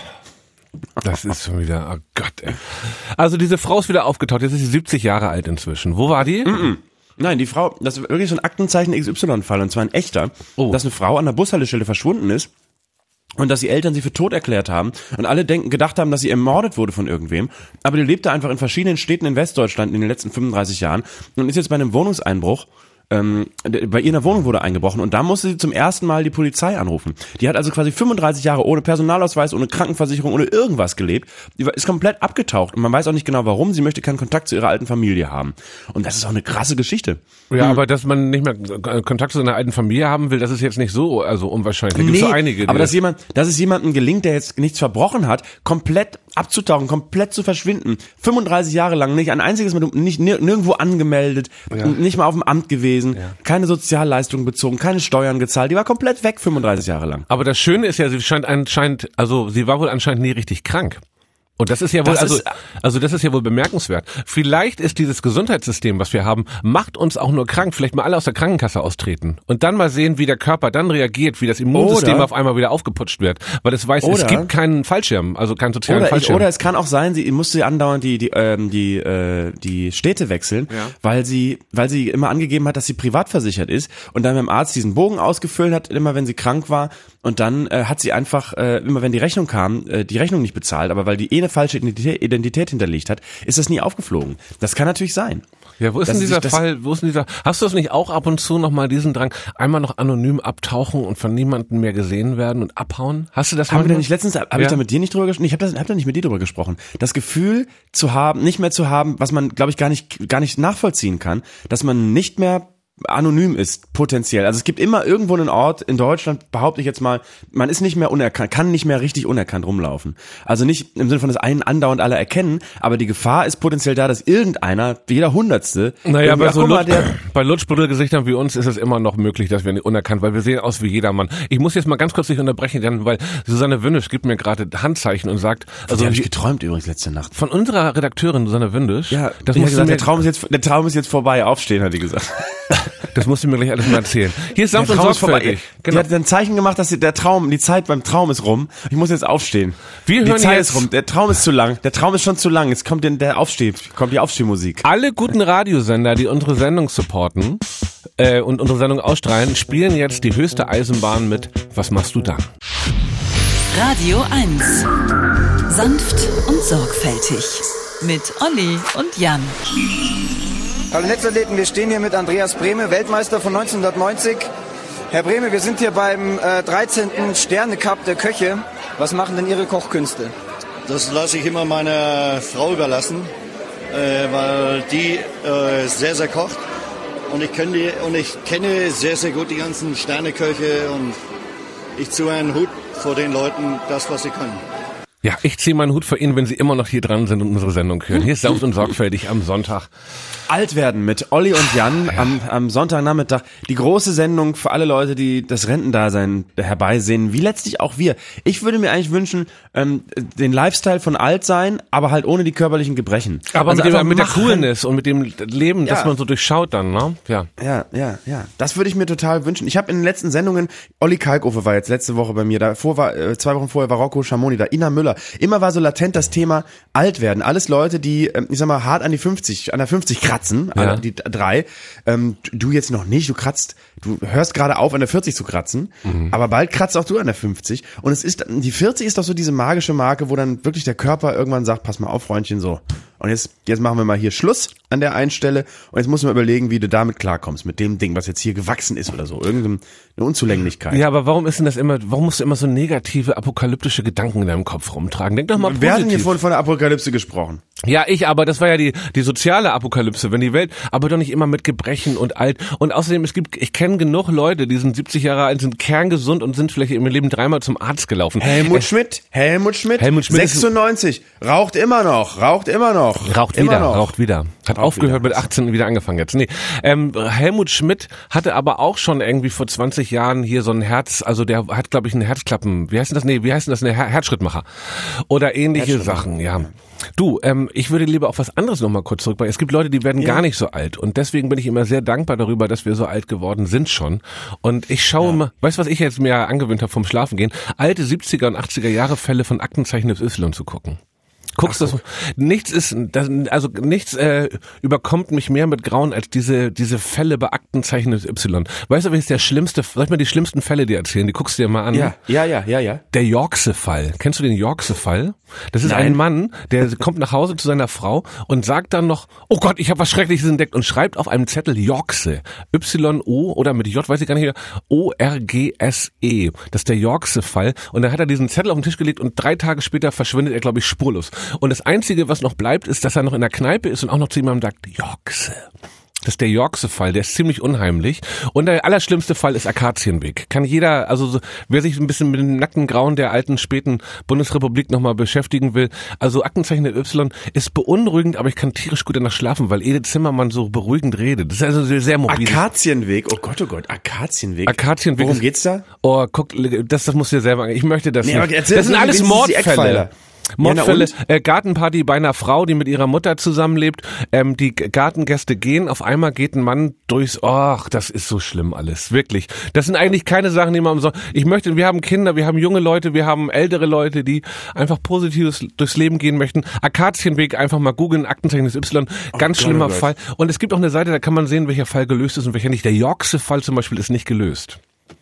das ist schon wieder, oh Gott, ey. Also, diese Frau ist wieder aufgetaucht, jetzt ist sie siebzig Jahre alt inzwischen. Wo war die? Nein, die Frau, das ist wirklich so ein Aktenzeichen X Y-Fall, und zwar ein echter, Oh. dass eine Frau an der Bushaltestelle verschwunden ist und dass die Eltern sie für tot erklärt haben und alle denken, gedacht haben, dass sie ermordet wurde von irgendwem, aber die lebte einfach in verschiedenen Städten in Westdeutschland in den letzten fünfunddreißig Jahren und ist jetzt bei einem Wohnungseinbruch. Ähm, bei ihr in der Wohnung wurde eingebrochen und da musste sie zum ersten Mal die Polizei anrufen. Die hat also quasi fünfunddreißig Jahre ohne Personalausweis, ohne Krankenversicherung, ohne irgendwas gelebt. Die war- ist komplett abgetaucht und man weiß auch nicht genau warum. Sie möchte keinen Kontakt zu ihrer alten Familie haben. Und das ist auch eine krasse Geschichte. Ja, aber dass man nicht mehr Kontakt zu seiner alten Familie haben will, das ist jetzt nicht so, also unwahrscheinlich. Da gibt's so einige. die aber dass das- jemand, dass es jemandem gelingt, der jetzt nichts verbrochen hat, komplett abzutauchen, komplett zu verschwinden, fünfunddreißig Jahre lang nicht ein einziges Mal, nicht nir- nirgendwo angemeldet, Ja. nicht mal auf dem Amt gewesen, keine Sozialleistungen bezogen, keine Steuern gezahlt, die war komplett weg fünfunddreißig Jahre lang. Aber das Schöne ist ja, sie scheint anscheinend, also sie war wohl anscheinend nie richtig krank. Und das ist ja wohl, Das also, ist- also das ist ja wohl bemerkenswert. Vielleicht ist dieses Gesundheitssystem, was wir haben, macht uns auch nur krank. Vielleicht mal alle aus der Krankenkasse austreten. Und dann mal sehen, wie der Körper dann reagiert, wie das Immunsystem Oder- auf einmal wieder aufgeputscht wird. Weil es weiß, es Oder- gibt keinen Fallschirm, also keinen sozialen Oder, ich, Fallschirm. oder es kann auch sein, sie musste andauernd die die ähm, die äh, die Städte wechseln, Ja. weil sie weil sie immer angegeben hat, dass sie privat versichert ist und dann beim Arzt diesen Bogen ausgefüllt hat, immer wenn sie krank war, und dann äh, hat sie einfach äh, immer wenn die Rechnung kam, äh, die Rechnung nicht bezahlt, aber weil die eh eine falsche Identität, Identität hinterlegt hat, ist das nie aufgeflogen. Das kann natürlich sein. Ja, wo ist dass denn sich dieser das- Fall, wo ist denn dieser, hast du das nicht auch ab und zu nochmal diesen Drang, einmal noch anonym abtauchen und von niemandem mehr gesehen werden und abhauen? Hast du das Haben wir manchmal? denn nicht letztens, habe Ja. ich da mit dir nicht drüber gesprochen? Ich habe hab da nicht mit dir drüber gesprochen. Das Gefühl zu haben, nicht mehr zu haben, was man, glaube ich, gar nicht, gar nicht nachvollziehen kann, dass man nicht mehr anonym ist, potenziell. Also es gibt immer irgendwo einen Ort in Deutschland, behaupte ich jetzt mal, man ist nicht mehr unerkannt, kann nicht mehr richtig unerkannt rumlaufen. Also nicht im Sinne von, dass einen andauernd alle erkennen, aber die Gefahr ist potenziell da, dass irgendeiner, jeder Hundertste, Naja, irgendwie, bei ach, so guck mal, Lutsch, der, bei Lutschbuddelgesichtern wie uns ist es immer noch möglich, dass wir nicht unerkannt, weil wir sehen aus wie jedermann. Ich muss jetzt mal ganz kurz dich unterbrechen, Jan, weil Susanne Wündisch gibt mir gerade Handzeichen und sagt, also also habe ich wie- geträumt übrigens letzte Nacht. von unserer Redakteurin Susanne Wündisch, Ja, das die hat musst du gesagt, mir, der Traum ist jetzt, der Traum ist jetzt vorbei, aufstehen, hat die gesagt. das musst du mir gleich alles mal erzählen. Hier ist sanft Der und Traum ist vorbei. sorgfältig. Die Genau. hat ein Zeichen gemacht, dass der Traum, die Zeit beim Traum ist rum. Ich muss jetzt aufstehen. Wir die hören Zeit jetzt- ist rum. Der Traum ist zu lang. Der Traum ist schon zu lang. Jetzt kommt denn der Aufsteh, kommt die Aufstehmusik. Alle guten Radiosender, die unsere Sendung supporten äh, und unsere Sendung ausstrahlen, spielen jetzt die höchste Eisenbahn mit Was machst du dann? Radio eins. Sanft und sorgfältig. Mit Olli und Jan. Hallo Netzathleten, wir stehen hier mit Andreas Brehme, Weltmeister von neunzehnhundertneunzig. Herr Brehme, wir sind hier beim äh, dreizehnten Sterne-Cup der Köche. Was machen denn Ihre Kochkünste? Das lasse ich immer meiner Frau überlassen, äh, weil die äh, sehr, sehr kocht. Und ich, kenne die, und ich kenne sehr, sehr gut die ganzen Sterneköche und ich ziehe einen Hut vor den Leuten, das, was sie können. Ja, ich ziehe meinen Hut vor Ihnen, wenn Sie immer noch hier dran sind und unsere Sendung hören. Hier ist sanft und sorgfältig am Sonntag. Alt werden mit Olli und Jan am, am Sonntagnachmittag. Die große Sendung für alle Leute, die das Rentendasein herbeisehen, wie letztlich auch wir. Ich würde mir eigentlich wünschen, ähm, den Lifestyle von alt sein, aber halt ohne die körperlichen Gebrechen. Aber Also mit, einfach dem, mit der machen. Coolness und mit dem Leben, das Ja. man so durchschaut dann, ne? Ja. Ja, ja, ja. Das würde ich mir total wünschen. Ich habe in den letzten Sendungen, Olli Kalkofe war jetzt letzte Woche bei mir, davor war, äh, zwei Wochen vorher war Rocco Schamoni da, Ina Müller. Immer war so latent das Thema alt werden. Alles Leute, die, ähm, ich sag mal, hart an die fünfzig, an der fünfzig kratzen, Ja. an die d- drei. Ähm, du jetzt noch nicht, du kratzt, du hörst gerade auf, an der vierzig zu kratzen, Mhm. aber bald kratzt auch du an der fünfzig. Und es ist, die vierzig ist doch so diese magische Marke, wo dann wirklich der Körper irgendwann sagt, pass mal auf, Freundchen, so. Und jetzt, jetzt machen wir mal hier Schluss. an der einen Stelle und jetzt musst du mal überlegen, wie du damit klarkommst, mit dem Ding, was jetzt hier gewachsen ist oder so, irgendeine Unzulänglichkeit. Ja, aber warum ist denn das immer, warum musst du immer so negative, apokalyptische Gedanken in deinem Kopf rumtragen? Denk doch mal positiv. Wer hat denn hier vorhin von der Apokalypse gesprochen? Ja, ich, aber das war ja die die soziale Apokalypse, wenn die Welt, aber doch nicht immer mit Gebrechen und alt. Und außerdem, es gibt, ich kenne genug Leute, die sind siebzig Jahre alt, sind kerngesund und sind vielleicht im Leben dreimal zum Arzt gelaufen. Helmut äh, Schmidt, Helmut Schmidt, Helmut Schmidt sechsundneunzig, raucht immer noch, raucht immer noch. Raucht immer wieder, noch. raucht wieder. Hat Raucht aufgehört wieder. mit achtzehn und wieder angefangen jetzt. Nee, ähm, Helmut Schmidt hatte aber auch schon irgendwie vor zwanzig Jahren hier so ein Herz, also der hat, glaube ich, einen Herzklappen, wie heißt denn das? Nee, wie heißt denn das? Ein Her- Herzschrittmacher. Oder ähnliche Sachen, ja. Du, ähm, ich würde lieber auf was anderes nochmal kurz zurück, weil es gibt Leute, die werden ja. gar nicht so alt und deswegen bin ich immer sehr dankbar darüber, dass wir so alt geworden sind schon und ich schaue ja. mal, weißt du, was ich jetzt mir angewöhnt habe vom Schlafengehen? Alte siebziger und achtziger Jahre Fälle von Aktenzeichen Y zu gucken. Guckst du, nichts ist, das, also nichts äh, überkommt mich mehr mit Grauen als diese diese Fälle bei Aktenzeichen Y. Weißt du, welches der schlimmste, soll ich mal die schlimmsten Fälle dir erzählen? Die guckst du dir mal an. Ja, ja, ja, ja, ja. Der Yorkse-Fall. Kennst du den Yorkse-Fall? Das ist Nein. ein Mann, der kommt nach Hause zu seiner Frau und sagt dann noch, oh Gott, ich habe was Schreckliches entdeckt und schreibt auf einem Zettel Yorkse. Y-O oder mit J, weiß ich gar nicht mehr, O R G S E. Das ist der Yorkse-Fall. Und dann hat er diesen Zettel auf den Tisch gelegt und drei Tage später verschwindet er, glaube ich, spurlos. Und das Einzige, was noch bleibt, ist, dass er noch in der Kneipe ist und auch noch zu jemandem sagt, Yorkse. Das ist der Yorkse-Fall, der ist ziemlich unheimlich. Und der allerschlimmste Fall ist Akazienweg. Kann jeder, also so, wer sich ein bisschen mit dem nackten Grauen der alten, späten Bundesrepublik nochmal beschäftigen will. Also Aktenzeichen Y ist beunruhigend, aber ich kann tierisch gut danach schlafen, weil Edith Zimmermann so beruhigend redet. Das ist also sehr, sehr mobil. Akazienweg, oh Gott, oh Gott, Akazienweg. Akazienweg. Worum ist, geht's da? Oh, guck, das, das musst du dir selber, ich möchte das Nee, nicht. aber erzähl Das sind mir alles wenigstens die Mordfälle. Eckpfeiler. Mordfälle, Ja, na äh, Gartenparty bei einer Frau, die mit ihrer Mutter zusammenlebt. Ähm, die Gartengäste gehen, auf einmal geht ein Mann durchs, ach, das ist so schlimm alles, wirklich. Das sind eigentlich keine Sachen, die man umso, ich möchte, wir haben Kinder, wir haben junge Leute, wir haben ältere Leute, die einfach positives durchs Leben gehen möchten. Akazienweg, einfach mal googeln, Aktenzeichen Y, ganz oh schlimmer Gott. Fall. Und es gibt auch eine Seite, da kann man sehen, welcher Fall gelöst ist und welcher nicht. Der Yorkse-Fall zum Beispiel ist nicht gelöst.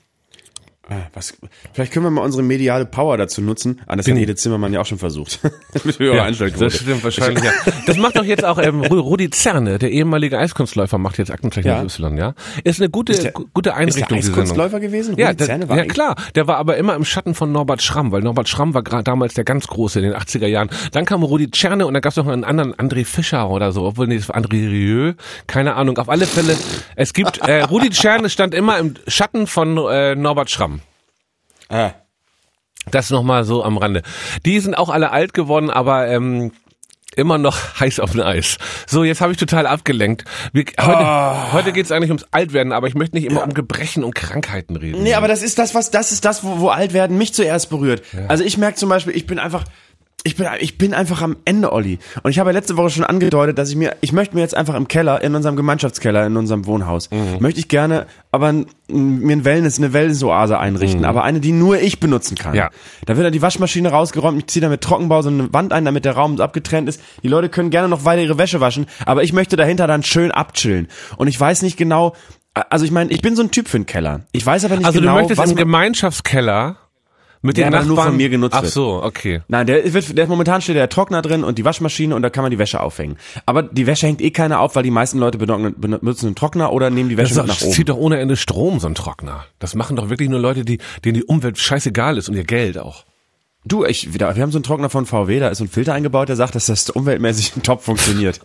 Was, vielleicht können wir mal unsere mediale Power dazu nutzen. Ah, das hat Edith Zimmermann ja auch schon versucht. Mit höherer Ja, Einschaltquote. das stimmt wahrscheinlich, ja. Das macht doch jetzt auch ähm, Rudi Zerne, der ehemalige Eiskunstläufer, macht jetzt Aktenzeichen Ja. Y, ja. Ist eine gute, Ist der- gute Ist Einrichtung, der diese Sendung. Eiskunstläufer gewesen? Rudi Ja, der, Zerne war ja echt- klar, der war aber immer im Schatten von Norbert Schramm, weil Norbert Schramm war gerade damals der ganz Große in den achtziger Jahren. Dann kam Rudi Zerne und dann gab es noch einen anderen, André Fischer oder so, obwohl nee, das war André Rieu, keine Ahnung. Auf alle Fälle, es gibt, äh, Rudi Zerne stand immer im Schatten von äh, Norbert Schramm. Ah. Das nochmal so am Rande. Die sind auch alle alt geworden, aber ähm, immer noch heiß auf dem Eis. So, jetzt habe ich total abgelenkt. Wir, heute Oh. heute geht es eigentlich ums Altwerden, aber ich möchte nicht immer um Gebrechen und Krankheiten reden. Nee, aber das ist das, was, das ist das, wo, wo Altwerden mich zuerst berührt. Also ich merke zum Beispiel, ich bin einfach, ich bin, ich bin einfach am Ende, Olli. Und ich habe ja letzte Woche schon angedeutet, dass ich mir, ich möchte mir jetzt einfach im Keller, in unserem Gemeinschaftskeller, in unserem Wohnhaus, Mhm. möchte ich gerne, aber n- mir ein Wellness, eine Wellness-Oase einrichten, aber eine, die nur ich benutzen kann. Mhm. Ja. Da wird dann die Waschmaschine rausgeräumt, ich ziehe da mit Trockenbau so eine Wand ein, damit der Raum so abgetrennt ist. Die Leute können gerne noch weiter ihre Wäsche waschen, aber ich möchte dahinter dann schön abchillen. Und ich weiß nicht genau, also ich meine, ich bin so ein Typ für einen Keller. Ich weiß aber nicht Also genau, du möchtest was im man- Gemeinschaftskeller mit Der den aber Nachbarn nur von mir genutzt Ach wird. so, okay. Nein, der wird, der momentan steht der Trockner drin und die Waschmaschine und da kann man die Wäsche aufhängen. Aber die Wäsche hängt eh keiner auf, weil die meisten Leute benutzen benutzen einen Trockner oder nehmen die Wäsche Das, mit das nach oben. zieht doch ohne Ende Strom, so ein Trockner. Das machen doch wirklich nur Leute, die denen die Umwelt scheißegal ist und ihr Geld auch. Du, ich, wir wir haben so einen Trockner von V W, da ist so ein Filter eingebaut, der sagt, dass das umweltmäßig top funktioniert.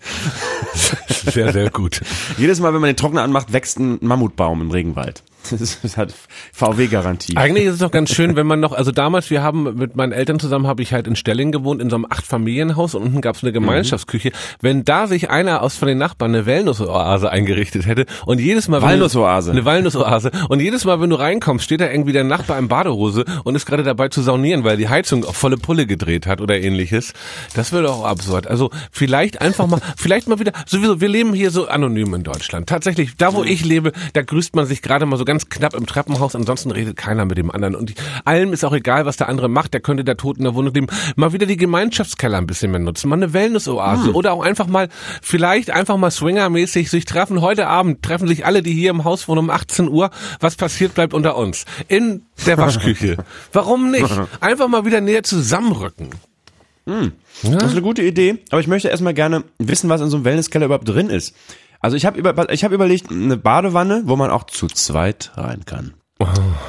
Sehr, sehr gut. Jedes Mal, wenn man den Trockner anmacht, wächst ein Mammutbaum im Regenwald. Das, ist, das hat V W-Garantie. Eigentlich ist es doch ganz schön, wenn man noch, also damals, wir haben mit meinen Eltern zusammen, habe ich halt in Stellingen gewohnt, in so einem Acht-Familienhaus und unten gab es eine Gemeinschaftsküche. Wenn da sich einer aus von den Nachbarn eine Walnussoase eingerichtet hätte und jedes Mal... wenn du- Walnussoase. Eine Walnussoase. Und jedes Mal, wenn du reinkommst, steht da irgendwie der Nachbar in Badehose und ist gerade dabei zu saunieren, weil die Heizung auf volle Pulle gedreht hat oder ähnliches. Das wäre doch absurd. Also vielleicht einfach mal, vielleicht mal wieder, sowieso, wir leben hier so anonym in Deutschland. Tatsächlich, da wo ich lebe, da grüßt man sich gerade mal so ganz knapp im Treppenhaus, ansonsten redet keiner mit dem anderen. Und die, allem ist auch egal, was der andere macht, der könnte da tot in der Wohnung leben. Mal wieder die Gemeinschaftskeller ein bisschen mehr nutzen, mal eine Wellness-Oase Hm. oder auch einfach mal, vielleicht einfach mal swingermäßig sich treffen. Heute Abend treffen sich alle, die hier im Haus wohnen, um achtzehn Uhr. Was passiert, bleibt unter uns. In der Waschküche. Warum nicht? Einfach mal wieder näher zusammenrücken. Hm. Ja. Das ist eine gute Idee, aber ich möchte erstmal gerne wissen, was in so einem Wellnesskeller überhaupt drin ist. Also ich habe über, ich hab überlegt, eine Badewanne, wo man auch zu zweit rein kann. Oh,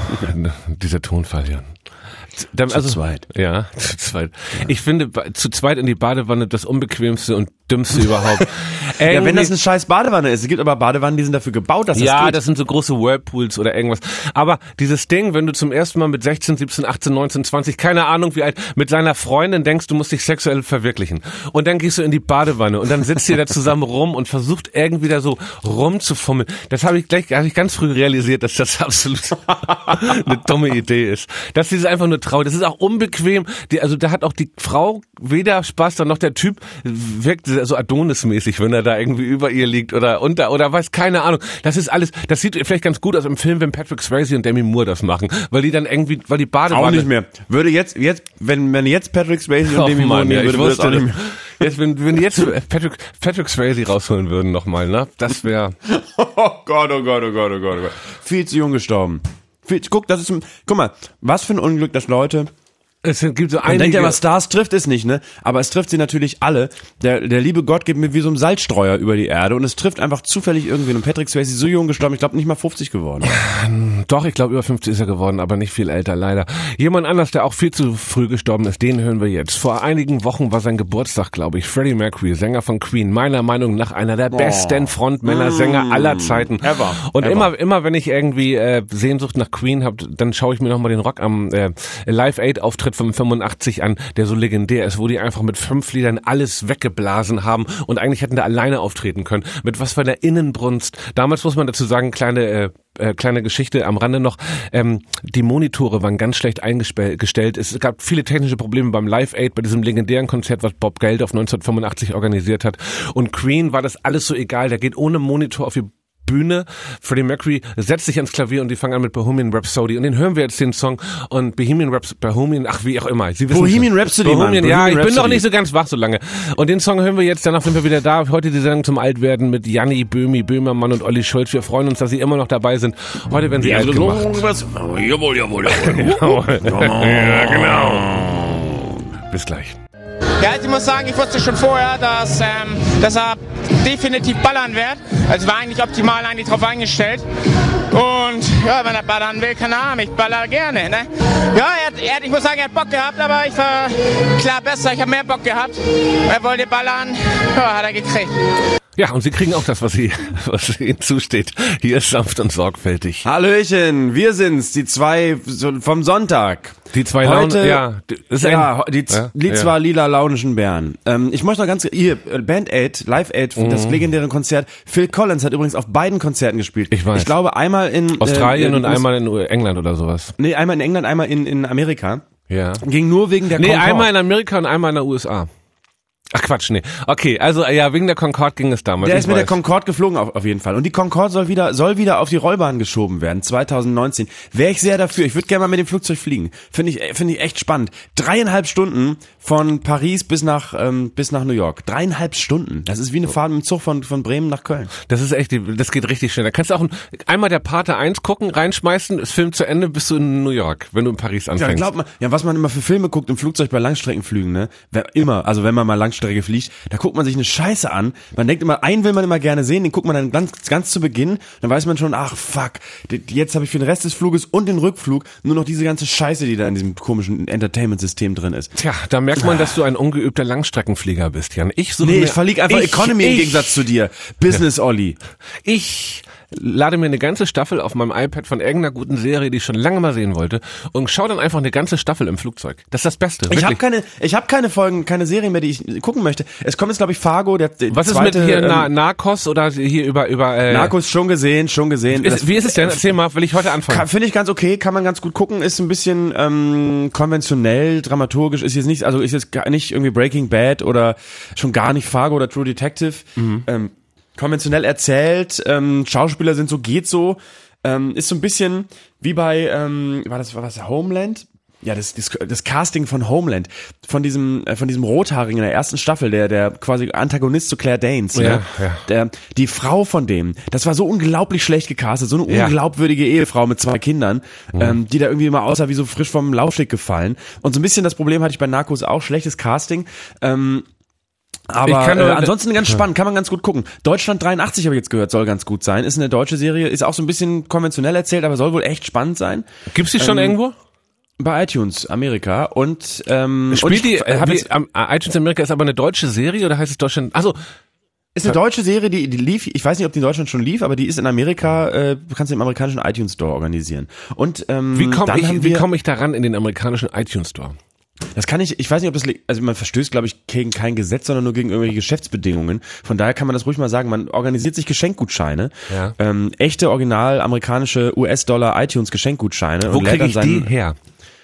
dieser Tonfall, Jan. Dann, zu also, zweit. Ja, zu zweit. Ja. Ich finde, zu zweit in die Badewanne das unbequemste und dümmste überhaupt. Ja, wenn das eine scheiß Badewanne ist. Es gibt aber Badewannen, die sind dafür gebaut, dass das Ja, geht. das sind so große Whirlpools oder irgendwas. Aber dieses Ding, wenn du zum ersten Mal mit sechzehn, siebzehn, achtzehn, neunzehn, zwanzig, keine Ahnung wie alt, mit seiner Freundin denkst, du musst dich sexuell verwirklichen. Und dann gehst du in die Badewanne und dann sitzt ihr da zusammen rum und versucht irgendwie da so rumzufummeln. Das habe ich gleich, habe ich ganz früh realisiert, dass das absolut eine dumme Idee ist. Das ist einfach nur traurig. Das ist auch unbequem. Die, also da hat auch die Frau weder Spaß, dann noch der Typ wirkt so Adonis-mäßig, wenn er da irgendwie über ihr liegt oder unter oder weiß, keine Ahnung. Das ist alles, das sieht vielleicht ganz gut aus im Film, wenn Patrick Swayze und Demi Moore das machen, weil die dann irgendwie, weil die Badewanne... Auch nicht mehr. Würde jetzt, jetzt, wenn, wenn jetzt Patrick Swayze und oh, Demi Moore Mann, ja, würde, ich würde das auch nicht mehr. Jetzt, wenn, wenn die jetzt Patrick, Patrick Swayze rausholen würden nochmal, ne? Das wäre... Oh Gott, oh Gott, oh Gott, oh Gott, oh Gott. Viel zu jung gestorben. Viel, guck, das ist, guck mal, was für ein Unglück, dass Leute... Es gibt so Man einige... denkt ja, was Stars trifft es nicht, ne? Aber es trifft sie natürlich alle. Der, der liebe Gott geht mir wie so ein Salzstreuer über die Erde und es trifft einfach zufällig irgendwen. Und Patrick Swayze ist so jung gestorben, ich glaube nicht mal fünfzig geworden. Doch, ich glaube über fünfzig ist er geworden, aber nicht viel älter, leider. Jemand anders, der auch viel zu früh gestorben ist, den hören wir jetzt. Vor einigen Wochen war sein Geburtstag, glaube ich. Freddie Mercury, Sänger von Queen, meiner Meinung nach einer der besten Frontmänner-Sänger Mm. aller Zeiten. Ever. Und Ever. immer, immer wenn ich irgendwie äh, Sehnsucht nach Queen habe, dann schaue ich mir nochmal den Rock am äh, Live-Aid-Auftritt vom fünfundachtzig an, der so legendär ist, wo die einfach mit fünf Liedern alles weggeblasen haben und eigentlich hätten da alleine auftreten können. Mit was für einer Innenbrunst. Damals muss man dazu sagen, kleine äh, äh, kleine Geschichte am Rande noch, ähm, die Monitore waren ganz schlecht eingestellt. Es gab viele technische Probleme beim Live Aid, bei diesem legendären Konzert, was Bob Geldof neunzehnhundertfünfundachtzig organisiert hat. Und Queen war das alles so egal, der geht ohne Monitor auf die Bühne. Freddie Mercury setzt sich ans Klavier und die fangen an mit Bohemian Rhapsody und den hören wir jetzt den Song und Bohemian Rhapsody, Bohemian, ach wie auch immer. Sie wissen Bohemian schon. Rhapsody, Bohemian, Mann. ja, Bohemian ich bin Rhapsody. noch nicht so ganz wach so lange. Und den Song hören wir jetzt, danach sind wir wieder da. Heute die Sendung zum Altwerden mit Janni, Böhmi, Böhmermann und Olli Schulz. Wir freuen uns, dass Sie immer noch dabei sind. Heute werden Sie alt gemacht. Jawohl, jawohl, jawohl. Ja, genau. Bis gleich. Ja, also ich muss sagen, ich wusste schon vorher, dass, ähm, dass er definitiv ballern wird. Also war eigentlich optimal eigentlich drauf eingestellt. Und ja, wenn er ballern will, keine Ahnung, ich baller gerne. Ne? Ja, er hat, er hat, ich muss sagen, er hat Bock gehabt, aber ich war klar besser, ich habe mehr Bock gehabt. Er wollte ballern, ja, hat er gekriegt. Ja, und Sie kriegen auch das, was, Sie, was Ihnen zusteht. Hier ist sanft und sorgfältig. Hallöchen, wir sind's, die zwei so- vom Sonntag. Die zwei Heute, Laune, ja, ist ja, ein, die, ja, die ja. zwei lila launischen Bären. Ähm, ich möchte noch ganz, hier, Band Aid, Live Aid, Mhm. das legendäre Konzert. Phil Collins hat übrigens auf beiden Konzerten gespielt. Ich weiß. Ich glaube einmal in Australien äh, und in- einmal in England oder sowas. Nee, einmal in England, einmal in, in Amerika. Ja. Ging nur wegen der Nee, Concorde. einmal in Amerika und einmal in der U S A. Ach Quatsch, nee. Okay, also ja, wegen der Concorde ging es damals. Der ich ist mit der weiß. Concorde geflogen auf, auf jeden Fall. Und die Concorde soll wieder, soll wieder auf die Rollbahn geschoben werden, zwanzig neunzehn. Wäre ich sehr dafür. Ich würde gerne mal mit dem Flugzeug fliegen. Finde ich, finde ich echt spannend. Dreieinhalb Stunden von Paris bis nach, ähm, bis nach New York. Dreieinhalb Stunden. Das ist wie eine Fahrt mit dem Zug von, von Bremen nach Köln. Das ist echt, das geht richtig schnell. Da kannst du auch ein, einmal der Pate eins gucken, reinschmeißen, das Film zu Ende, bist du in New York, wenn du in Paris Ja, anfängst. glaub mal, ja, was man immer für Filme guckt im Flugzeug bei Langstreckenflügen, ne? Wer immer, also wenn man mal Langstrecke fliegt, da guckt man sich eine Scheiße an. Man denkt immer, einen will man immer gerne sehen, den guckt man dann ganz, ganz zu Beginn. Dann weiß man schon, ach fuck, jetzt habe ich für den Rest des Fluges und den Rückflug nur noch diese ganze Scheiße, die da in diesem komischen Entertainment-System drin ist. Tja, da merkt man, dass du ein ungeübter Langstreckenflieger bist, Jan. Ich suche Nee, mir, ich verlieg einfach ich, Economy ich, im Gegensatz zu dir. Business, Olli. Ich lade mir eine ganze Staffel auf meinem iPad von irgendeiner guten Serie, die ich schon lange mal sehen wollte, und schau dann einfach eine ganze Staffel im Flugzeug. Das ist das Beste. Ich habe wirklich. keine, ich habe keine Folgen, keine Serien mehr, die ich gucken möchte. Es kommt jetzt, glaube ich, Fargo, der, der Was ist zweite, mit hier Na ähm, Narcos oder hier über über äh, Narcos schon gesehen, schon gesehen. Ist, wie ist es denn? Erzähl mal, will ich heute anfangen. Finde ich ganz okay, kann man ganz gut gucken, ist ein bisschen ähm, konventionell, dramaturgisch, ist jetzt nicht, also ist jetzt gar nicht irgendwie Breaking Bad oder schon gar nicht Fargo oder True Detective. Mhm. Ähm, konventionell erzählt, ähm, Schauspieler sind so, geht so, ähm, ist so ein bisschen wie bei, ähm, war das, war das Homeland? Ja, das, das, das Casting von Homeland, von diesem, äh, von diesem Rothaarigen in der ersten Staffel, der, der quasi Antagonist zu Claire Danes, ja, ne? ja. Der, die Frau von dem, das war so unglaublich schlecht gecastet, so eine ja. unglaubwürdige Ehefrau mit zwei Kindern, mhm. ähm, die da irgendwie immer aussah wie so frisch vom Laufsteg gefallen. Und so ein bisschen das Problem hatte ich bei Narcos auch, schlechtes Casting, ähm, aber nur, äh, ansonsten ganz spannend, kann man ganz gut gucken. Deutschland dreiundachtzig habe ich jetzt gehört, soll ganz gut sein, ist eine deutsche Serie, ist auch so ein bisschen konventionell erzählt, aber soll wohl echt spannend sein. Gibt's die schon ähm, irgendwo? Bei iTunes Amerika und ähm, Spielt und ich, die, äh, hab hab die am, iTunes Amerika ist aber eine deutsche Serie oder heißt es Deutschland? Also ist eine deutsche Serie, die, die lief, ich weiß nicht, ob die in Deutschland schon lief, aber die ist in Amerika, äh, kannst du im amerikanischen iTunes Store organisieren. Und ähm, wie komme ich, wir, wie komme ich daran in den amerikanischen iTunes Store? Das kann ich, ich weiß nicht, ob das, also man verstößt, glaube ich, gegen kein Gesetz, sondern nur gegen irgendwelche Geschäftsbedingungen. Von daher kann man das ruhig mal sagen, man organisiert sich Geschenkgutscheine, ja. ähm, echte, original amerikanische U S-Dollar iTunes Geschenkgutscheine. Wo und lädt kriege ich dann seinen, die her?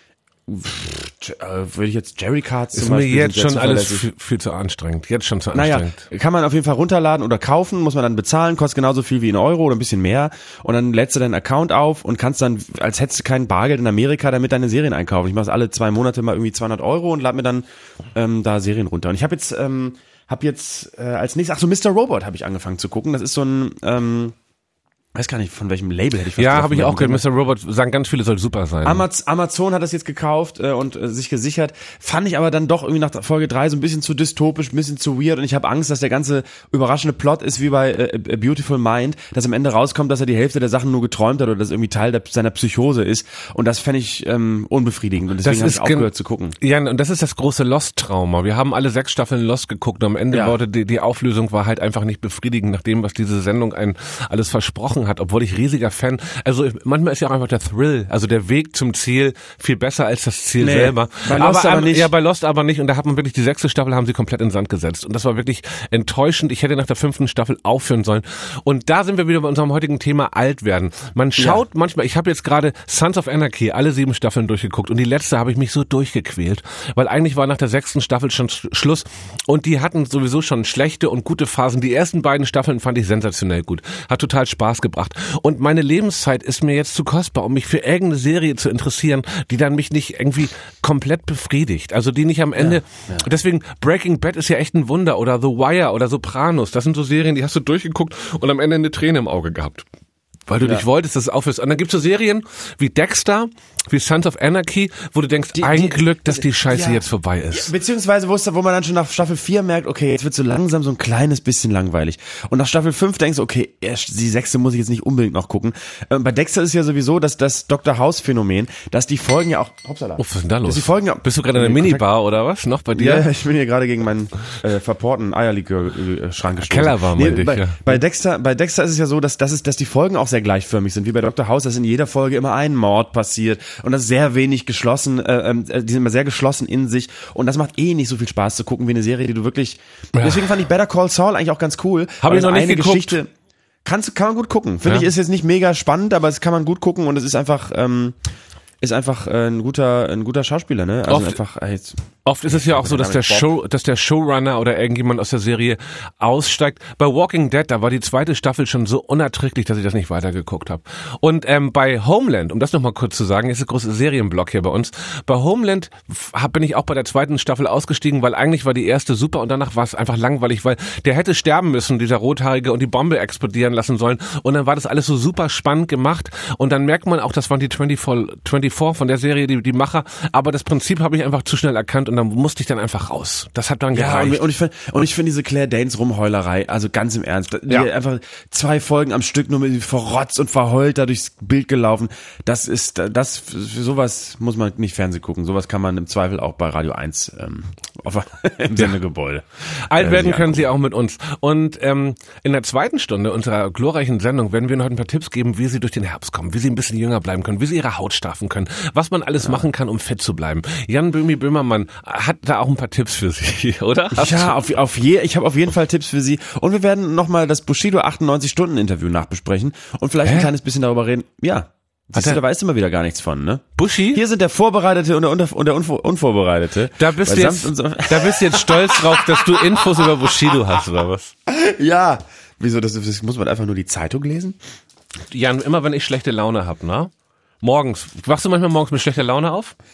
Würde ich jetzt Jerry Cards Ist zum Beispiel, mir jetzt schon alles viel, viel, viel zu anstrengend. Jetzt schon zu naja, anstrengend. kann man auf jeden Fall runterladen oder kaufen, muss man dann bezahlen, kostet genauso viel wie in Euro oder ein bisschen mehr. Und dann lädst du deinen Account auf und kannst dann, als hättest du kein Bargeld in Amerika, damit deine Serien einkaufen. Ich mache alle zwei Monate mal irgendwie zweihundert Euro und lade mir dann ähm, da Serien runter. Und ich habe jetzt, ähm, hab jetzt äh, als nächstes, ach so, Mister Robot habe ich angefangen zu gucken. Das ist so ein, ähm, weiß gar nicht, von welchem Label hätte ich fast Ja, gesagt, habe ich von auch gehört. welchem Mister Robot sagen ganz viele, soll super sein. Amaz- Amazon hat das jetzt gekauft äh, und äh, sich gesichert. Fand ich aber dann doch irgendwie nach Folge drei so ein bisschen zu dystopisch, ein bisschen zu weird und ich habe Angst, dass der ganze überraschende Plot ist wie bei äh, A Beautiful Mind, dass am Ende rauskommt, dass er die Hälfte der Sachen nur geträumt hat oder dass irgendwie Teil der, seiner Psychose ist und das fände ich ähm, unbefriedigend und deswegen habe ich aufgehört zu gucken. Ja, und das ist das große Lost-Trauma. Wir haben alle sechs Staffeln Lost geguckt und am Ende Ja. wurde die, die Auflösung war halt einfach nicht befriedigend nach dem, was diese Sendung einen alles versprochen hat, obwohl ich riesiger Fan, also manchmal ist ja auch einfach der Thrill, also der Weg zum Ziel viel besser als das Ziel Nee, selber. bei Lost aber ähm, nicht. Ja, bei Lost aber nicht und da hat man wirklich die sechste Staffel haben sie komplett in den Sand gesetzt und das war wirklich enttäuschend. Ich hätte nach der fünften Staffel aufhören sollen und da sind wir wieder bei unserem heutigen Thema alt werden. Man schaut ja. manchmal, ich habe jetzt gerade Sons of Anarchy alle sieben Staffeln durchgeguckt und die letzte habe ich mich so durchgequält, weil eigentlich war nach der sechsten Staffel schon Schluss und die hatten sowieso schon schlechte und gute Phasen. Die ersten beiden Staffeln fand ich sensationell gut. Hat total Spaß gebracht und meine Lebenszeit ist mir jetzt zu kostbar, um mich für irgendeine Serie zu interessieren, die dann mich nicht irgendwie komplett befriedigt. Also die nicht am Ende, ja, ja. deswegen Breaking Bad ist ja echt ein Wunder oder The Wire oder Sopranos. Das sind so Serien, die hast du durchgeguckt und am Ende eine Träne im Auge gehabt. Weil du ja. nicht wolltest, dass es aufhörst. Und dann gibt's so Serien wie Dexter, wie Sons of Anarchy, wo du denkst, die, ein die, Glück, dass die Scheiße ja, jetzt vorbei ist. Beziehungsweise, wo, es, wo man dann schon nach Staffel vier merkt, okay, jetzt wird so langsam so ein kleines bisschen langweilig. Und nach Staffel fünf denkst du, okay, erst die sechste muss ich jetzt nicht unbedingt noch gucken. Ähm, bei Dexter ist ja sowieso dass das Doktor House-Phänomen, dass die Folgen ja auch... Hoppsala. Oh, was ist denn da los? Die Folgen, Bist du gerade in der Minibar oder was? Noch bei dir? Ja, ich bin hier gerade gegen meinen äh, verporten Eierlikör-Schrank gestoßen. Keller war mal nee, dich, bei, ja. bei Dexter, bei Dexter ist es ja so, dass, dass, es, dass die Folgen auch sehr gleichförmig sind, wie bei Doktor House, dass in jeder Folge immer ein Mord passiert und das sehr wenig geschlossen, äh, äh, die sind immer sehr geschlossen in sich und das macht eh nicht so viel Spaß zu gucken wie eine Serie, die du wirklich, ja. deswegen fand ich Better Call Saul eigentlich auch ganz cool. Habe ich noch nicht eine geguckt. Geschichte, kannst, kann man gut gucken. Finde ja. ich, ist jetzt nicht mega spannend, aber es kann man gut gucken und es ist einfach, ähm, ist einfach äh, ein guter, ein guter Schauspieler, ne? Also oft, einfach, äh, jetzt, oft ist es ja auch so, dass der Show, dass der Showrunner oder irgendjemand aus der Serie aussteigt. Bei Walking Dead, da war die zweite Staffel schon so unerträglich, dass ich das nicht weitergeguckt habe. Und ähm, bei Homeland, um das nochmal kurz zu sagen, ist ein großer Serienblock hier bei uns. Bei Homeland hab, bin ich auch bei der zweiten Staffel ausgestiegen, weil eigentlich war die erste super und danach war es einfach langweilig, weil der hätte sterben müssen, dieser Rothaarige, und die Bombe explodieren lassen sollen. Und dann war das alles so super spannend gemacht. Und dann merkt man auch, das waren die vierundzwanzig von der Serie, die, die Macher. Aber das Prinzip habe ich einfach zu schnell erkannt und dann musste ich dann einfach raus. Das hat dann gereicht. Ja, und ich finde und ich finde diese Claire Danes Rumheulerei, also ganz im Ernst, die ja. einfach zwei Folgen am Stück nur mit verrotzt und verheult da durchs Bild gelaufen. Das ist, das, für sowas muss man nicht Fernsehen gucken. Sowas kann man im Zweifel auch bei Radio eins ähm, auf, im Sendegebäude. Alt werden äh, können Sie auch mit uns. Und ähm, in der zweiten Stunde unserer glorreichen Sendung werden wir noch ein paar Tipps geben, wie Sie durch den Herbst kommen, wie Sie ein bisschen jünger bleiben können, wie Sie Ihre Haut straffen können, was man alles ja. machen kann, um fit zu bleiben. Jan Böhmi-Böhmermann hat da auch ein paar Tipps für Sie, oder? Hast ja, auf, auf je, ich habe auf jeden Fall Tipps für Sie. Und wir werden nochmal das Bushido achtundneunzig Stunden Interview nachbesprechen und vielleicht Hä? ein kleines bisschen darüber reden. Ja, siehst du, da weißt du immer wieder gar nichts von, ne? Buschi? Hier sind der Vorbereitete und der, Unter- und der Unvor- Unvorbereitete. Da bist, du jetzt, so. da bist du jetzt stolz drauf, dass du Infos über Bushido hast, oder was? Ja. Wieso, das, das muss man einfach nur die Zeitung lesen? Jan, immer wenn ich schlechte Laune hab, ne? Morgens. Wachst du manchmal morgens mit schlechter Laune auf?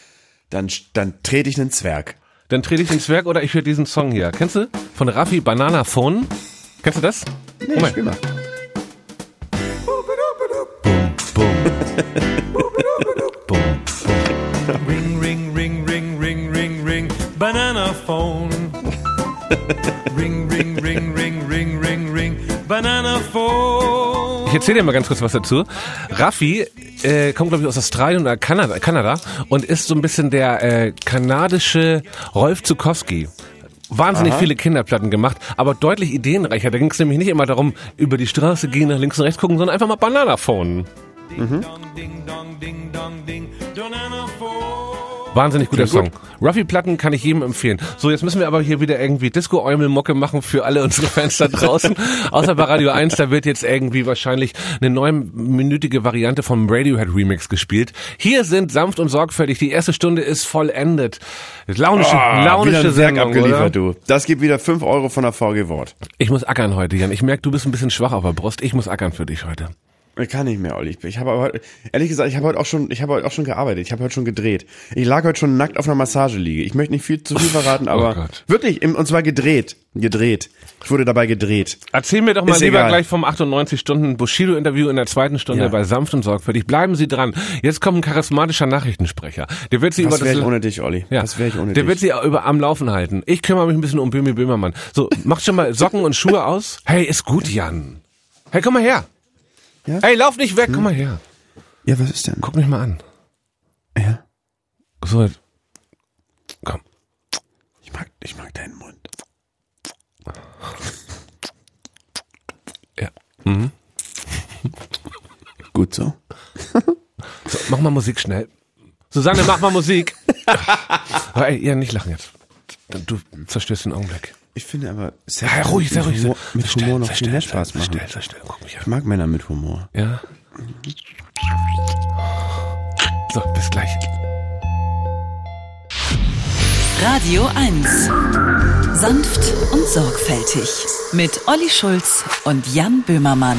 Dann, dann trete ich einen Zwerg. Dann trete ich den Zwerg oder ich höre diesen Song hier. Kennst du? Von Raffi, Banana Phone. Kennst du das? Nee, Moment. spiel mal. Ring, ring, ring, ring, ring, ring, ring, Banana Phone. Ring, ring, ring, ring, ring, ring, ring, Banana Phone. Ich erzähle dir mal ganz kurz was dazu. Raffi äh, kommt, glaube ich, aus Australien oder Kanada, Kanada und ist so ein bisschen der äh, kanadische Rolf Zukowski. Wahnsinnig Aha. viele Kinderplatten gemacht, aber deutlich ideenreicher. Da ging es nämlich nicht immer darum, über die Straße gehen, nach links und rechts gucken, sondern einfach mal Banana Phone. Mhm. Wahnsinnig guter Song. Ruffy-Platten kann ich jedem empfehlen. So, jetzt müssen wir aber hier wieder irgendwie Disco-Eumel-Mocke machen für alle unsere Fans da draußen. Außer bei Radio eins, da wird jetzt irgendwie wahrscheinlich eine neunminütige Variante vom Radiohead-Remix gespielt. Hier sind sanft und sorgfältig. Die erste Stunde ist vollendet. Launische, oh, launische wieder ein Sendung, abgeliefert, oder? Du. Das gibt wieder fünf Euro von der V G Wort. Ich muss ackern heute, Jan. Ich merke, du bist ein bisschen schwach auf der Brust. Ich muss ackern für dich heute. Ich kann nicht mehr, Olli. Ich habe heute, ehrlich gesagt, ich habe heute auch schon, ich habe heute auch schon gearbeitet. Ich habe heute schon gedreht. Ich lag heute schon nackt auf einer Massageliege. Ich möchte nicht viel zu viel verraten, aber oh Gott. wirklich, im, und zwar gedreht, gedreht. Ich wurde dabei gedreht. Erzähl mir doch mal Ist lieber egal. gleich vom achtundneunzig Stunden Bushido-Interview in der zweiten Stunde Ja. bei Sanft und Sorgfältig. Bleiben Sie dran. Jetzt kommt ein charismatischer Nachrichtensprecher. Der wird Sie Was über wäre das ich ohne dich, Olli? Ja. Was wäre ich ohne Der dich? wird Sie über am Laufen halten. Ich kümmere mich ein bisschen um Böhmi Böhmermann. So, mach schon mal Socken und Schuhe aus. Hey, ist gut, Jan. Hey, komm mal her. Ja? Hey, lauf nicht weg, komm mal her. Ja, was ist denn? Guck mich mal an. Ja. So, jetzt. Komm. Ich mag, ich mag deinen Mund. Ja. Mhm. Gut so. So, mach mal Musik schnell. Susanne, mach mal Musik. Aber ey, ja, nicht lachen jetzt. Du zerstörst den Augenblick. Ich finde aber, Ja, ja, ruhig, sei ruhig. Humor, sei mit still, Humor noch sei viel mehr still, Spaß sei machen. still, sei still, guck mich Ich an. mag Männer mit Humor. Ja. So, bis gleich. Radio eins. Sanft und sorgfältig. Mit Olli Schulz und Jan Böhmermann.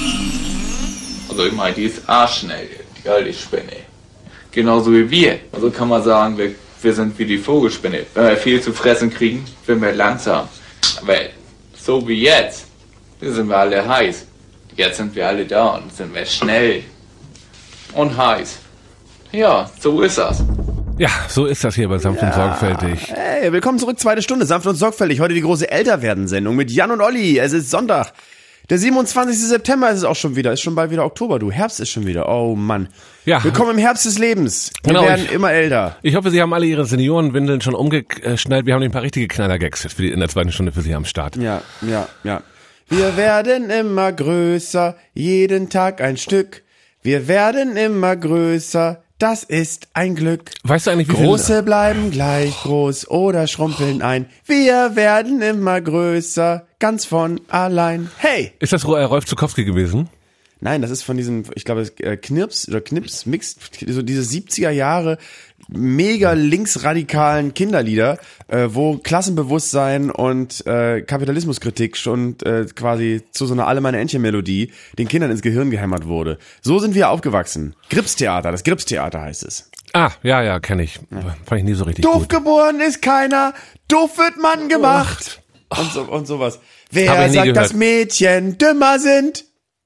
Also ich meine, die ist arschschnell, die alte Spinne. Genauso wie wir. Also kann man sagen, wir, wir sind wie die Vogelspinne. Wenn wir viel zu fressen kriegen, sind wir langsam. Aber so wie jetzt, hier sind wir alle heiß. Jetzt sind wir alle da und sind wir schnell und heiß. Ja, so ist das. Ja, so ist das hier bei Sanft und Sorgfältig. Hey, willkommen zurück, zweite Stunde, sanft und sorgfältig. Heute die große Älterwerden-Sendung mit Jan und Olli. Es ist Sonntag. Der siebenundzwanzigsten September ist es auch schon wieder. Ist schon bald wieder Oktober, du. Herbst ist schon wieder. Oh Mann. Ja. Willkommen im Herbst des Lebens. Wir Genau, werden ich- immer älter. Ich hoffe, Sie haben alle Ihre Seniorenwindeln schon umgeschnallt. Wir haben ein paar richtige Knaller-Gags jetzt für die, in der zweiten Stunde für Sie am Start. Ja, ja, ja. Wir werden immer größer, jeden Tag ein Stück. Wir werden immer größer, das ist ein Glück. Weißt du eigentlich, wie Große bleiben gleich groß oder schrumpeln ein. Wir werden immer größer, ganz von allein. Hey! viel, ist das äh, Rolf Zukowski gewesen? Nein, das ist von diesem, ich glaube, äh, Knirps oder Knips, Mix, so diese siebziger Jahre mega linksradikalen Kinderlieder, äh, wo Klassenbewusstsein und äh, Kapitalismuskritik schon äh, quasi zu so einer Alle meine Entchen-Melodie den Kindern ins Gehirn gehämmert wurde. So sind wir aufgewachsen. Gripstheater, das Gripstheater heißt es. Ah, ja, ja, kenne ich. Fand ich nie so richtig Doof gut. geboren ist keiner, doof wird man gemacht. Und, so, und sowas. Hab Wer ich nie sagt, gehört. dass Mädchen dümmer sind?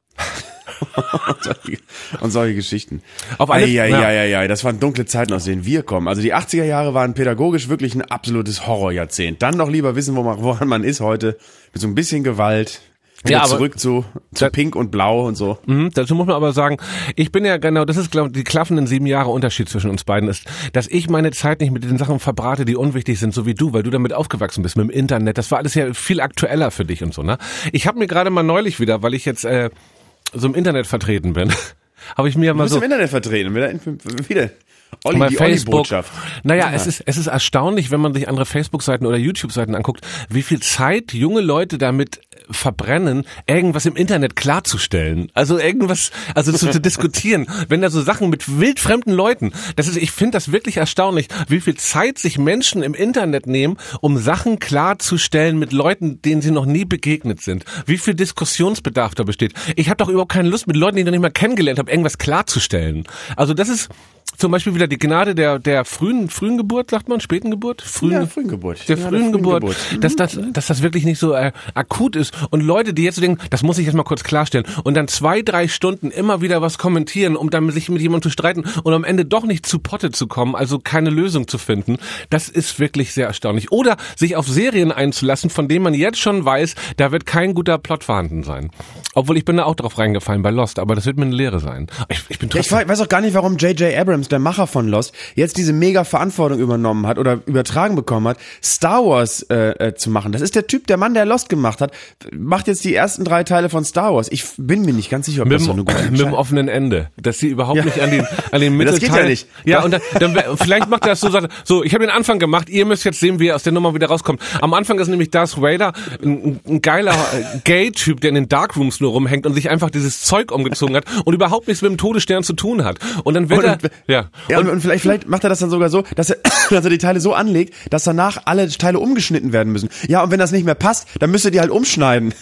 und, solche, und solche Geschichten. Auf alle- ja, ja. ja, ja, ja, das waren dunkle Zeiten, aus denen wir kommen. Also die achtziger Jahre waren pädagogisch wirklich ein absolutes Horrorjahrzehnt. Dann doch lieber wissen, wo man, woran man ist heute. Mit so ein bisschen Gewalt. Wieder Ja, aber- zurück zu, zu Da- Pink und Blau und so. Mhm, dazu muss man aber sagen, ich bin ja genau, das ist, glaube ich, die klaffenden sieben Jahre Unterschied zwischen uns beiden ist, dass ich meine Zeit nicht mit den Sachen verbrate, die unwichtig sind, so wie du, weil du damit aufgewachsen bist, mit dem Internet. Das war alles ja viel aktueller für dich und so, ne? Ich habe mir gerade mal neulich wieder, weil ich jetzt äh, so im Internet vertreten bin, habe ich mir Du mal bist so im Internet vertreten. Wieder, wieder. Olli, bei die Facebook. Olli-Botschaft. Naja, Ja. es ist es ist erstaunlich, wenn man sich andere Facebook-Seiten oder YouTube-Seiten anguckt, wie viel Zeit junge Leute damit verbrennen, irgendwas im Internet klarzustellen. Also irgendwas, also zu, zu diskutieren. Wenn da so Sachen mit wildfremden Leuten, das ist, ich finde das wirklich erstaunlich, wie viel Zeit sich Menschen im Internet nehmen, um Sachen klarzustellen mit Leuten, denen sie noch nie begegnet sind. Wie viel Diskussionsbedarf da besteht. Ich habe doch überhaupt keine Lust, mit Leuten, die ich noch nicht mal kennengelernt habe, irgendwas klarzustellen. Also das ist zum Beispiel wieder die Gnade der der frühen frühen Geburt, sagt man, späten Geburt, frühen, ja, frühen Geburt, der ja, frühen, frühen Geburt, Geburt. dass das dass das wirklich nicht so äh, akut ist und Leute, die jetzt so denken, das muss ich jetzt mal kurz klarstellen und dann zwei drei Stunden immer wieder was kommentieren, um dann sich mit jemandem zu streiten und am Ende doch nicht zu Potte zu kommen, also keine Lösung zu finden, das ist wirklich sehr erstaunlich. Oder sich auf Serien einzulassen, von denen man jetzt schon weiß, da wird kein guter Plot vorhanden sein. Obwohl ich bin da auch drauf reingefallen bei Lost, aber das wird mir eine Lehre sein. Ich, ich bin Ich weiß auch gar nicht, warum J J Abrams, der Macher von Lost, jetzt diese mega Verantwortung übernommen hat oder übertragen bekommen hat, Star Wars äh, äh, zu machen. Das ist der Typ, der Mann, der Lost gemacht hat, macht jetzt die ersten drei Teile von Star Wars. Ich bin mir nicht ganz sicher, ob mit das so eine gute Entscheidung ist. Mit dem offenen Ende, dass sie überhaupt Ja. nicht an den an den Mittelteil. Das geht ja nicht. Ja, und dann, dann vielleicht macht er das so, sagt, so, ich habe den Anfang gemacht, ihr müsst jetzt sehen, wie er aus der Nummer wieder rauskommt. Am Anfang ist nämlich Darth Vader ein, ein geiler äh, Gay-Typ, der in den Darkrooms nur rumhängt und sich einfach dieses Zeug umgezogen hat und überhaupt nichts mit dem Todesstern zu tun hat. Und dann wird Und- er, ja, Ja, und, und vielleicht, vielleicht macht er das dann sogar so, dass er, dass er die Teile so anlegt, dass danach alle Teile umgeschnitten werden müssen. Ja, und wenn das nicht mehr passt, dann müsst ihr die halt umschneiden.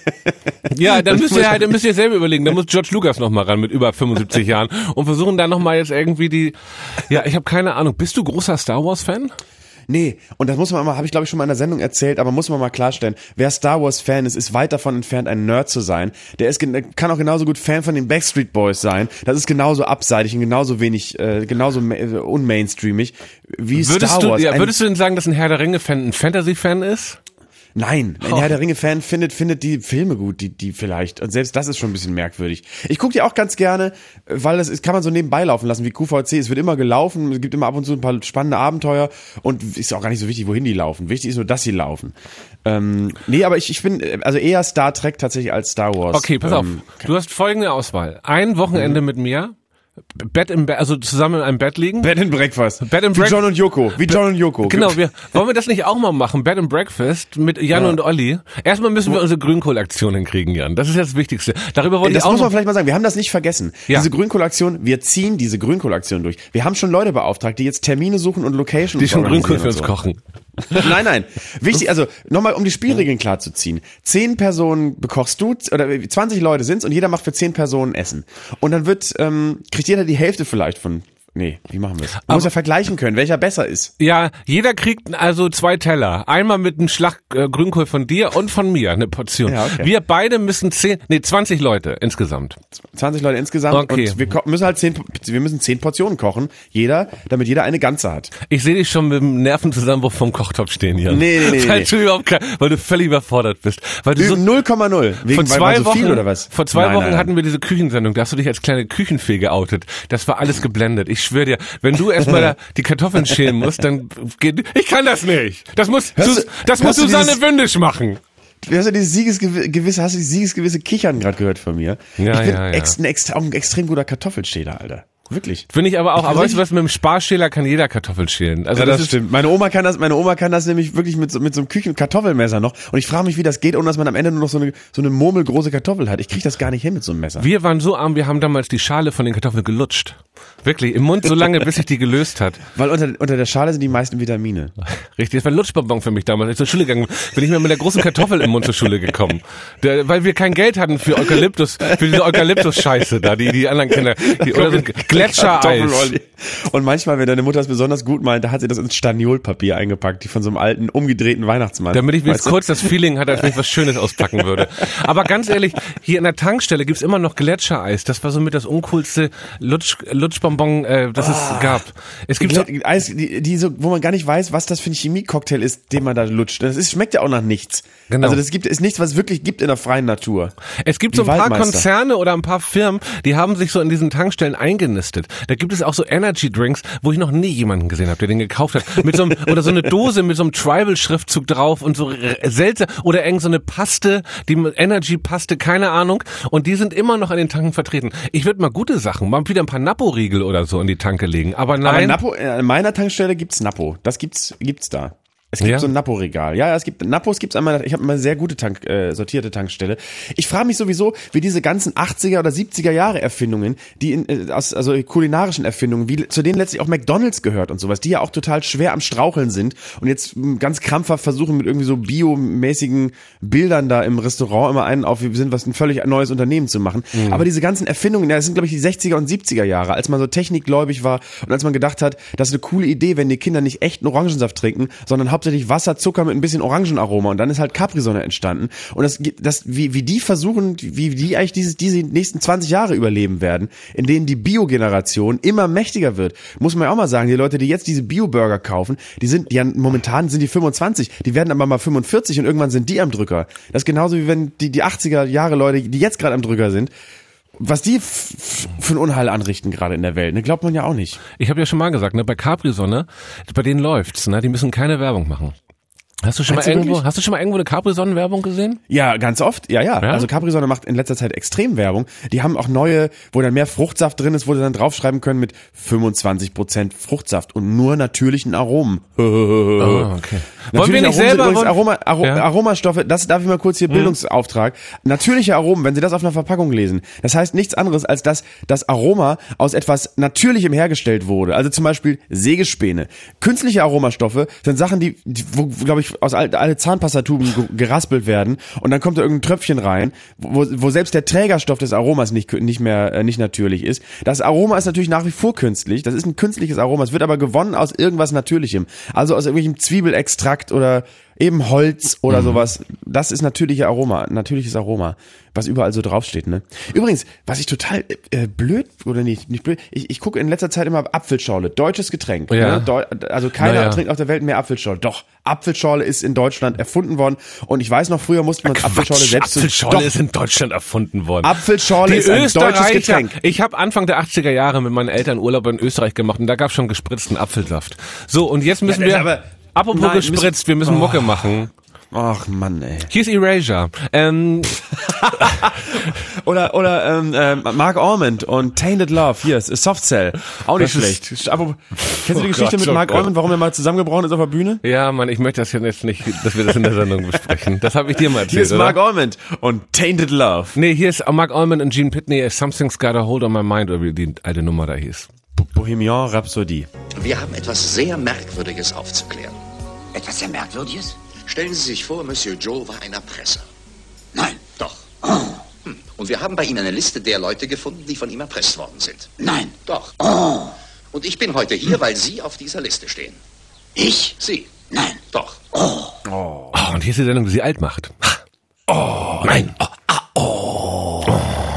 ja, dann Das müsst muss- ihr halt, dann müsst ihr selber überlegen. Dann muss George Lucas noch mal ran mit über fünfundsiebzig Jahren und versuchen dann noch mal jetzt irgendwie die, ja, ich habe keine Ahnung. Bist du großer Star Wars Fan? Nee, und das muss man mal, habe ich glaube ich schon mal in der Sendung erzählt, aber muss man mal klarstellen, wer Star Wars Fan ist, ist weit davon entfernt, ein Nerd zu sein. Der ist, gen- kann auch genauso gut Fan von den Backstreet Boys sein. Das ist genauso abseitig und genauso wenig, äh, genauso ma- äh, unmainstreamig wie Würdest Star du, Wars. ja, Ein- würdest du denn sagen, dass ein Herr der Ringe Fan ein Fantasy Fan ist? Nein, ein Oh. Herr der Ringe-Fan findet, findet die Filme gut, die, die vielleicht. Und selbst das ist schon ein bisschen merkwürdig. Ich gucke die auch ganz gerne, weil das ist, kann man so nebenbei laufen lassen wie Q V C. Es wird immer gelaufen, es gibt immer ab und zu ein paar spannende Abenteuer und ist auch gar nicht so wichtig, wohin die laufen. Wichtig ist nur, dass sie laufen. Ähm, nee, aber ich, ich bin also eher Star Trek tatsächlich als Star Wars. Okay, pass auf. Ähm, Du hast folgende Auswahl. Ein Wochenende mit mir, Bett im Bett, also zusammen in einem Bett liegen. Bed and Breakfast. Bed and Wie Break- John und Yoko. Wie John und Yoko. Genau, wir, wollen wir das nicht auch mal machen? Bed and Breakfast mit Jan Ja. und Olli. Erstmal müssen wir unsere Grünkohlaktion hinkriegen, Jan. Das ist jetzt das Wichtigste. Darüber wollte Das ich auch muss man noch, vielleicht mal sagen. Wir haben das nicht vergessen. Ja. Diese Grünkohlaktion, wir ziehen diese Grünkohlaktion durch. Wir haben schon Leute beauftragt, die jetzt Termine suchen und Locations die schon Grünkohl organisieren für uns und so. kochen. Nein, nein. Wichtig, also nochmal, um die Spielregeln klar zu ziehen. Zehn Personen bekochst du, oder zwanzig Leute sind's und jeder macht für zehn Personen Essen. Und dann wird, ähm, kriegt jeder die Hälfte vielleicht von, nee, wie machen wir es? Man muss ja vergleichen können, welcher besser ist. Ja, jeder kriegt also zwei Teller. Einmal mit einem Schlag äh, Grünkohl von dir und von mir, eine Portion. Ja, okay. Wir beide müssen zehn, nee, zwanzig Leute insgesamt. zwanzig Leute insgesamt Okay. und wir ko- müssen halt zehn, wir müssen zehn Portionen kochen. Jeder, damit jeder eine ganze hat. Ich sehe dich schon mit dem Nervenzusammenbruch vom Kochtopf stehen hier. Nee, nee, nee, Weil nee. du überhaupt kein, weil du völlig überfordert bist. Weil du so, null Komma null. Wegen, vor weil zwei man so Wochen, viel oder was? vor zwei Nein, Wochen nein, nein. hatten wir diese Küchensendung, da hast du dich als kleine Küchenfee geoutet. Das war alles geblendet. Ich schwöre dir, wenn du erstmal da die Kartoffeln schälen musst, dann geht, ich kann das nicht. Das muss, Hörst Sus- du- das muss hörst du Susanne dieses- Wündisch machen. Hast du dieses Siegesgewisse, hast du dieses Siegesgewisse Kichern gerade gehört von mir? Ja, ich bin ja, ja. Ex, ein, ex, auch ein extrem guter Kartoffelschäler, Alter. Wirklich. Finde ich aber auch, Ich aber bin weißt du was, mit dem Sparschäler kann jeder Kartoffel schälen. Also Ja, das, ist, stimmt. Meine Oma kann das, meine Oma kann das nämlich wirklich mit so, mit so einem Küchen-Kartoffelmesser noch. Und ich frage mich, wie das geht, ohne dass man am Ende nur noch so eine, so eine murmelgroße Kartoffel hat. Ich krieg das gar nicht hin mit so einem Messer. Wir waren so arm, wir haben damals die Schale von den Kartoffeln gelutscht. Wirklich, im Mund so lange, bis sich die gelöst hat. Weil unter, unter der Schale sind die meisten Vitamine. Richtig, das war ein Lutschbonbon für mich damals. Als ich zur Schule gegangen bin, bin ich mir mit der großen Kartoffel im Mund zur Schule gekommen. Der, weil wir kein Geld hatten für Eukalyptus, für diese Eukalyptus-Scheiße da, die die anderen Kinder, die, oder so Gletschereis. Kartoffelolli. Und manchmal, wenn deine Mutter es besonders gut meint, da hat sie das ins Staniolpapier eingepackt, die von so einem alten, umgedrehten Weihnachtsmann. Damit ich Weißt mir du? kurz das Feeling hatte, als wenn ich was Schönes auspacken würde. Aber ganz ehrlich, hier in der Tankstelle gibt's immer noch Gletschereis. Das war somit das uncoolste Lutsch, Lutschbonbon, äh, das es gab. Es gibt so, Glet- Eis, die, die so, wo man gar nicht weiß, was das für ein Chemiecocktail ist, den man da lutscht. Das ist, schmeckt ja auch nach nichts. Genau. Also das gibt, ist nichts, was es wirklich gibt in der freien Natur. Es gibt Die so ein paar Waldmeister. Konzerne oder ein paar Firmen, die haben sich so in diesen Tankstellen eingenistet. Da gibt es auch so Energy Drinks, wo ich noch nie jemanden gesehen habe, der den gekauft hat. Mit so einem, oder so eine Dose mit so einem Tribal-Schriftzug drauf und so seltsam, oder irgend so eine Paste, die Energy-Paste, keine Ahnung. Und die sind immer noch an den Tanken vertreten. Ich würde mal gute Sachen, mal wieder ein paar Napo-Riegel oder so in die Tanke legen. Aber Aber nein. Napo, äh, an meiner Tankstelle gibt's Napo. Das gibt's, gibt's da. Es gibt Ja? so ein Napo-Regal. Ja, ja, es gibt Napos gibt's einmal, ich habe eine sehr gute Tank, äh, sortierte Tankstelle. Ich frage mich sowieso, wie diese ganzen achtziger oder siebziger Jahre Erfindungen, die in, äh, aus, also kulinarischen Erfindungen, wie zu denen letztlich auch McDonald's gehört und sowas, die ja auch total schwer am Straucheln sind und jetzt m, ganz krampfhaft versuchen mit irgendwie so biomäßigen Bildern da im Restaurant immer einen auf, wir sind was ein völlig neues Unternehmen zu machen. Mhm. Aber diese ganzen Erfindungen, ja, das sind glaube ich die sechziger und siebziger Jahre, als man so technikgläubig war und als man gedacht hat, das ist eine coole Idee, wenn die Kinder nicht echten Orangensaft trinken, sondern hauptsächlich Wasser, Zucker mit ein bisschen Orangenaroma und dann ist halt Capri-Sonne entstanden und das, das wie, wie die versuchen, wie die eigentlich dieses, diese nächsten zwanzig Jahre überleben werden, in denen die Bio-Generation immer mächtiger wird, muss man ja auch mal sagen, die Leute, die jetzt diese Bio-Burger kaufen, die sind, die momentan sind die fünfundzwanzig, die werden aber mal fünfundvierzig und irgendwann sind die am Drücker. Das ist genauso wie wenn die, die achtziger Jahre Leute, die jetzt gerade am Drücker sind, was die f- für ein Unheil anrichten gerade in der Welt, ne, glaubt man ja auch nicht. Ich habe ja schon mal gesagt, ne, bei Capri-Sonne, bei denen läuft's, ne, die müssen keine Werbung machen. Hast du schon Meinst mal du irgendwo, wirklich? hast du schon mal irgendwo eine Capri-Sonnen-Werbung gesehen? Ja, ganz oft. Ja, ja. Ja? Also Capri-Sonne macht in letzter Zeit extrem Werbung. Die haben auch neue, wo dann mehr Fruchtsaft drin ist, wo sie dann draufschreiben können mit fünfundzwanzig Prozent Fruchtsaft und nur natürlichen Aromen. Oh, okay. Wollen wir nicht selber übrigens Aroma, Aro, ja? Aromastoffe, das darf ich mal kurz hier Mhm. Bildungsauftrag. Natürliche Aromen, wenn Sie das auf einer Verpackung lesen, das heißt nichts anderes, als dass das Aroma aus etwas Natürlichem hergestellt wurde. Also zum Beispiel Sägespäne. Künstliche Aromastoffe sind Sachen, die, die wo, glaube ich, aus all, alle Zahnpastatuben ge- geraspelt werden und dann kommt da irgendein Tröpfchen rein, wo, wo selbst der Trägerstoff des Aromas nicht, nicht mehr, äh, nicht natürlich ist. Das Aroma ist natürlich nach wie vor künstlich. Das ist ein künstliches Aroma. Es wird aber gewonnen aus irgendwas Natürlichem. Also aus irgendwelchem Zwiebelextrakt oder eben Holz oder Mhm. sowas. Das ist natürliche Aroma, natürliches Aroma, was überall so draufsteht, ne? Übrigens, was ich total äh, blöd, oder nicht, nicht blöd, ich, ich gucke in letzter Zeit immer Apfelschorle, deutsches Getränk. Ja. Ne? Deu- also keiner Naja. trinkt auf der Welt mehr Apfelschorle. Doch, Apfelschorle ist in Deutschland erfunden worden und ich weiß noch, früher musste man Apfelschorle selbst... Apfelschorle Doch, ist in Deutschland erfunden worden. Apfelschorle Die ist ein deutsches Österreicher, Getränk. ich habe Anfang der achtziger Jahre mit meinen Eltern Urlaub in Österreich gemacht und da gab es schon gespritzten Apfelsaft. So, und jetzt müssen Ja, wir, aber- apropos Nein, gespritzt, wir müssen Oh. Mucke machen. Ach Mann, ey. Hier ist Erasure. Ähm, Oder oder ähm, äh, Mark Ormond und Tainted Love, hier ist Soft Cell, auch nicht Das ist- schlecht. Aber, kennst du die Oh Geschichte Gott, mit oh Mark Gott. Ormond, warum er mal zusammengebrochen ist auf der Bühne? ja, Mann, ich möchte das jetzt nicht, dass wir das in der Sendung besprechen. Das habe ich dir mal erzählt, Hier ist oder? Mark Ormond und Tainted Love. Nee, hier ist Mark Allman und Gene Pitney, Something's Got a Hold on My Mind, oder wie die alte Nummer da hieß. Bohemian Rhapsodie. Wir haben etwas sehr Merkwürdiges aufzuklären. Etwas sehr Merkwürdiges? Stellen Sie sich vor, Monsieur Joe war ein Erpresser. Nein. Doch. Hm. Und wir haben bei Ihnen eine Liste der Leute gefunden, die von ihm erpresst worden sind. Nein. Doch. Oh. Und ich bin heute hier, weil Sie auf dieser Liste stehen. Ich? Sie. Nein. Doch. Oh. Oh, und hier ist die Sendung, die sie alt macht. Oh, nein. Oh, ah, oh.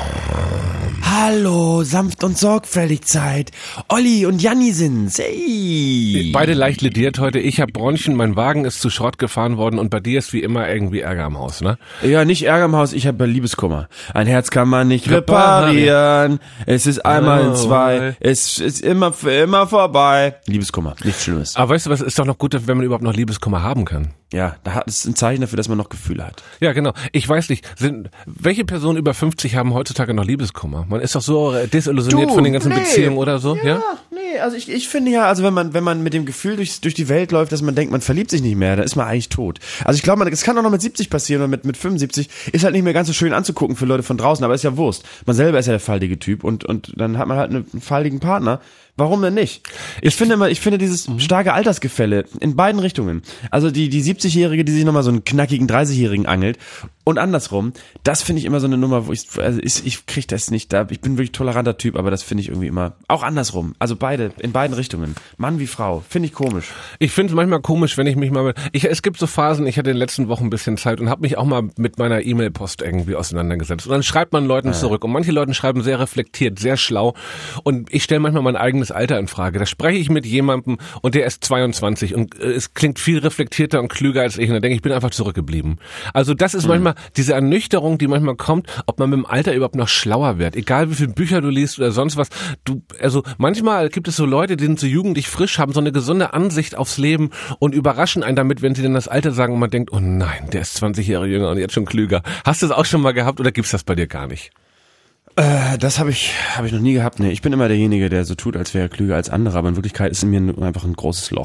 Hallo, sanft und sorgfältig Zeit. Olli und Janni sind's. Hey. Beide leicht lediert heute. Ich habe Bronchien, mein Wagen ist zu Schrott gefahren worden und bei dir ist wie immer irgendwie Ärger am Haus, ne? Ja, nicht Ärger im Haus, ich habe Liebeskummer. Ein Herz kann man nicht reparieren. Es ist einmal in zwei. Es ist immer für immer vorbei. Liebeskummer, nichts Schlimmes. Aber weißt du was, ist doch noch gut, wenn man überhaupt noch Liebeskummer haben kann. Ja, da hat es ein Zeichen dafür, dass man noch Gefühle hat. Ja, genau. Ich weiß nicht, sind welche Personen über fünfzig haben heutzutage noch Liebeskummer? Man ist doch so desillusioniert Du, von den ganzen nee. Beziehungen oder so, ja? Nee, also ich, ich finde ja, also wenn man wenn man mit dem Gefühl durch, durch die Welt läuft, dass man denkt, man verliebt sich nicht mehr, dann ist man eigentlich tot. Also ich glaube, es kann auch noch mit siebzig passieren oder mit mit fünfundsiebzig, ist halt nicht mehr ganz so schön anzugucken für Leute von draußen, aber ist ja Wurst. Man selber ist ja der faltige Typ und und dann hat man halt einen faltigen Partner. Warum denn nicht? Ich finde immer, ich finde dieses starke Altersgefälle in beiden Richtungen. Also die die siebzigjährige, die sich nochmal so einen knackigen dreißigjährigen angelt und andersrum, das finde ich immer so eine Nummer, wo ich also ich, ich kriege das nicht da. Ich bin wirklich toleranter Typ, aber das finde ich irgendwie immer auch andersrum. Also beide in beiden Richtungen, Mann wie Frau, finde ich komisch. Ich finde es manchmal komisch, wenn ich mich mal ich es gibt so Phasen, ich hatte in den letzten Wochen ein bisschen Zeit und habe mich auch mal mit meiner E-Mail-Post irgendwie auseinandergesetzt und dann schreibt man Leuten zurück und manche Leute schreiben sehr reflektiert, sehr schlau und ich stelle manchmal mein eigenes Alter in Frage. Da spreche ich mit jemandem und der ist zweiundzwanzig und äh, es klingt viel reflektierter und klüger als ich und dann denke ich, ich bin einfach zurückgeblieben. Also das ist mhm. manchmal diese Ernüchterung, die manchmal kommt, ob man mit dem Alter überhaupt noch schlauer wird. Egal wie viele Bücher du liest oder sonst was. Du, also manchmal gibt es so Leute, die sind so jugendlich frisch, haben so eine gesunde Ansicht aufs Leben und überraschen einen damit, wenn sie dann das Alter sagen und man denkt, oh nein, der ist zwanzig Jahre jünger und jetzt schon klüger. Hast du das auch schon mal gehabt oder gibt's das bei dir gar nicht? Äh, das habe ich habe ich noch nie gehabt. Nee, ich bin immer derjenige, der so tut, als wäre er klüger als andere, aber in Wirklichkeit ist in mir nur einfach ein großes Loch.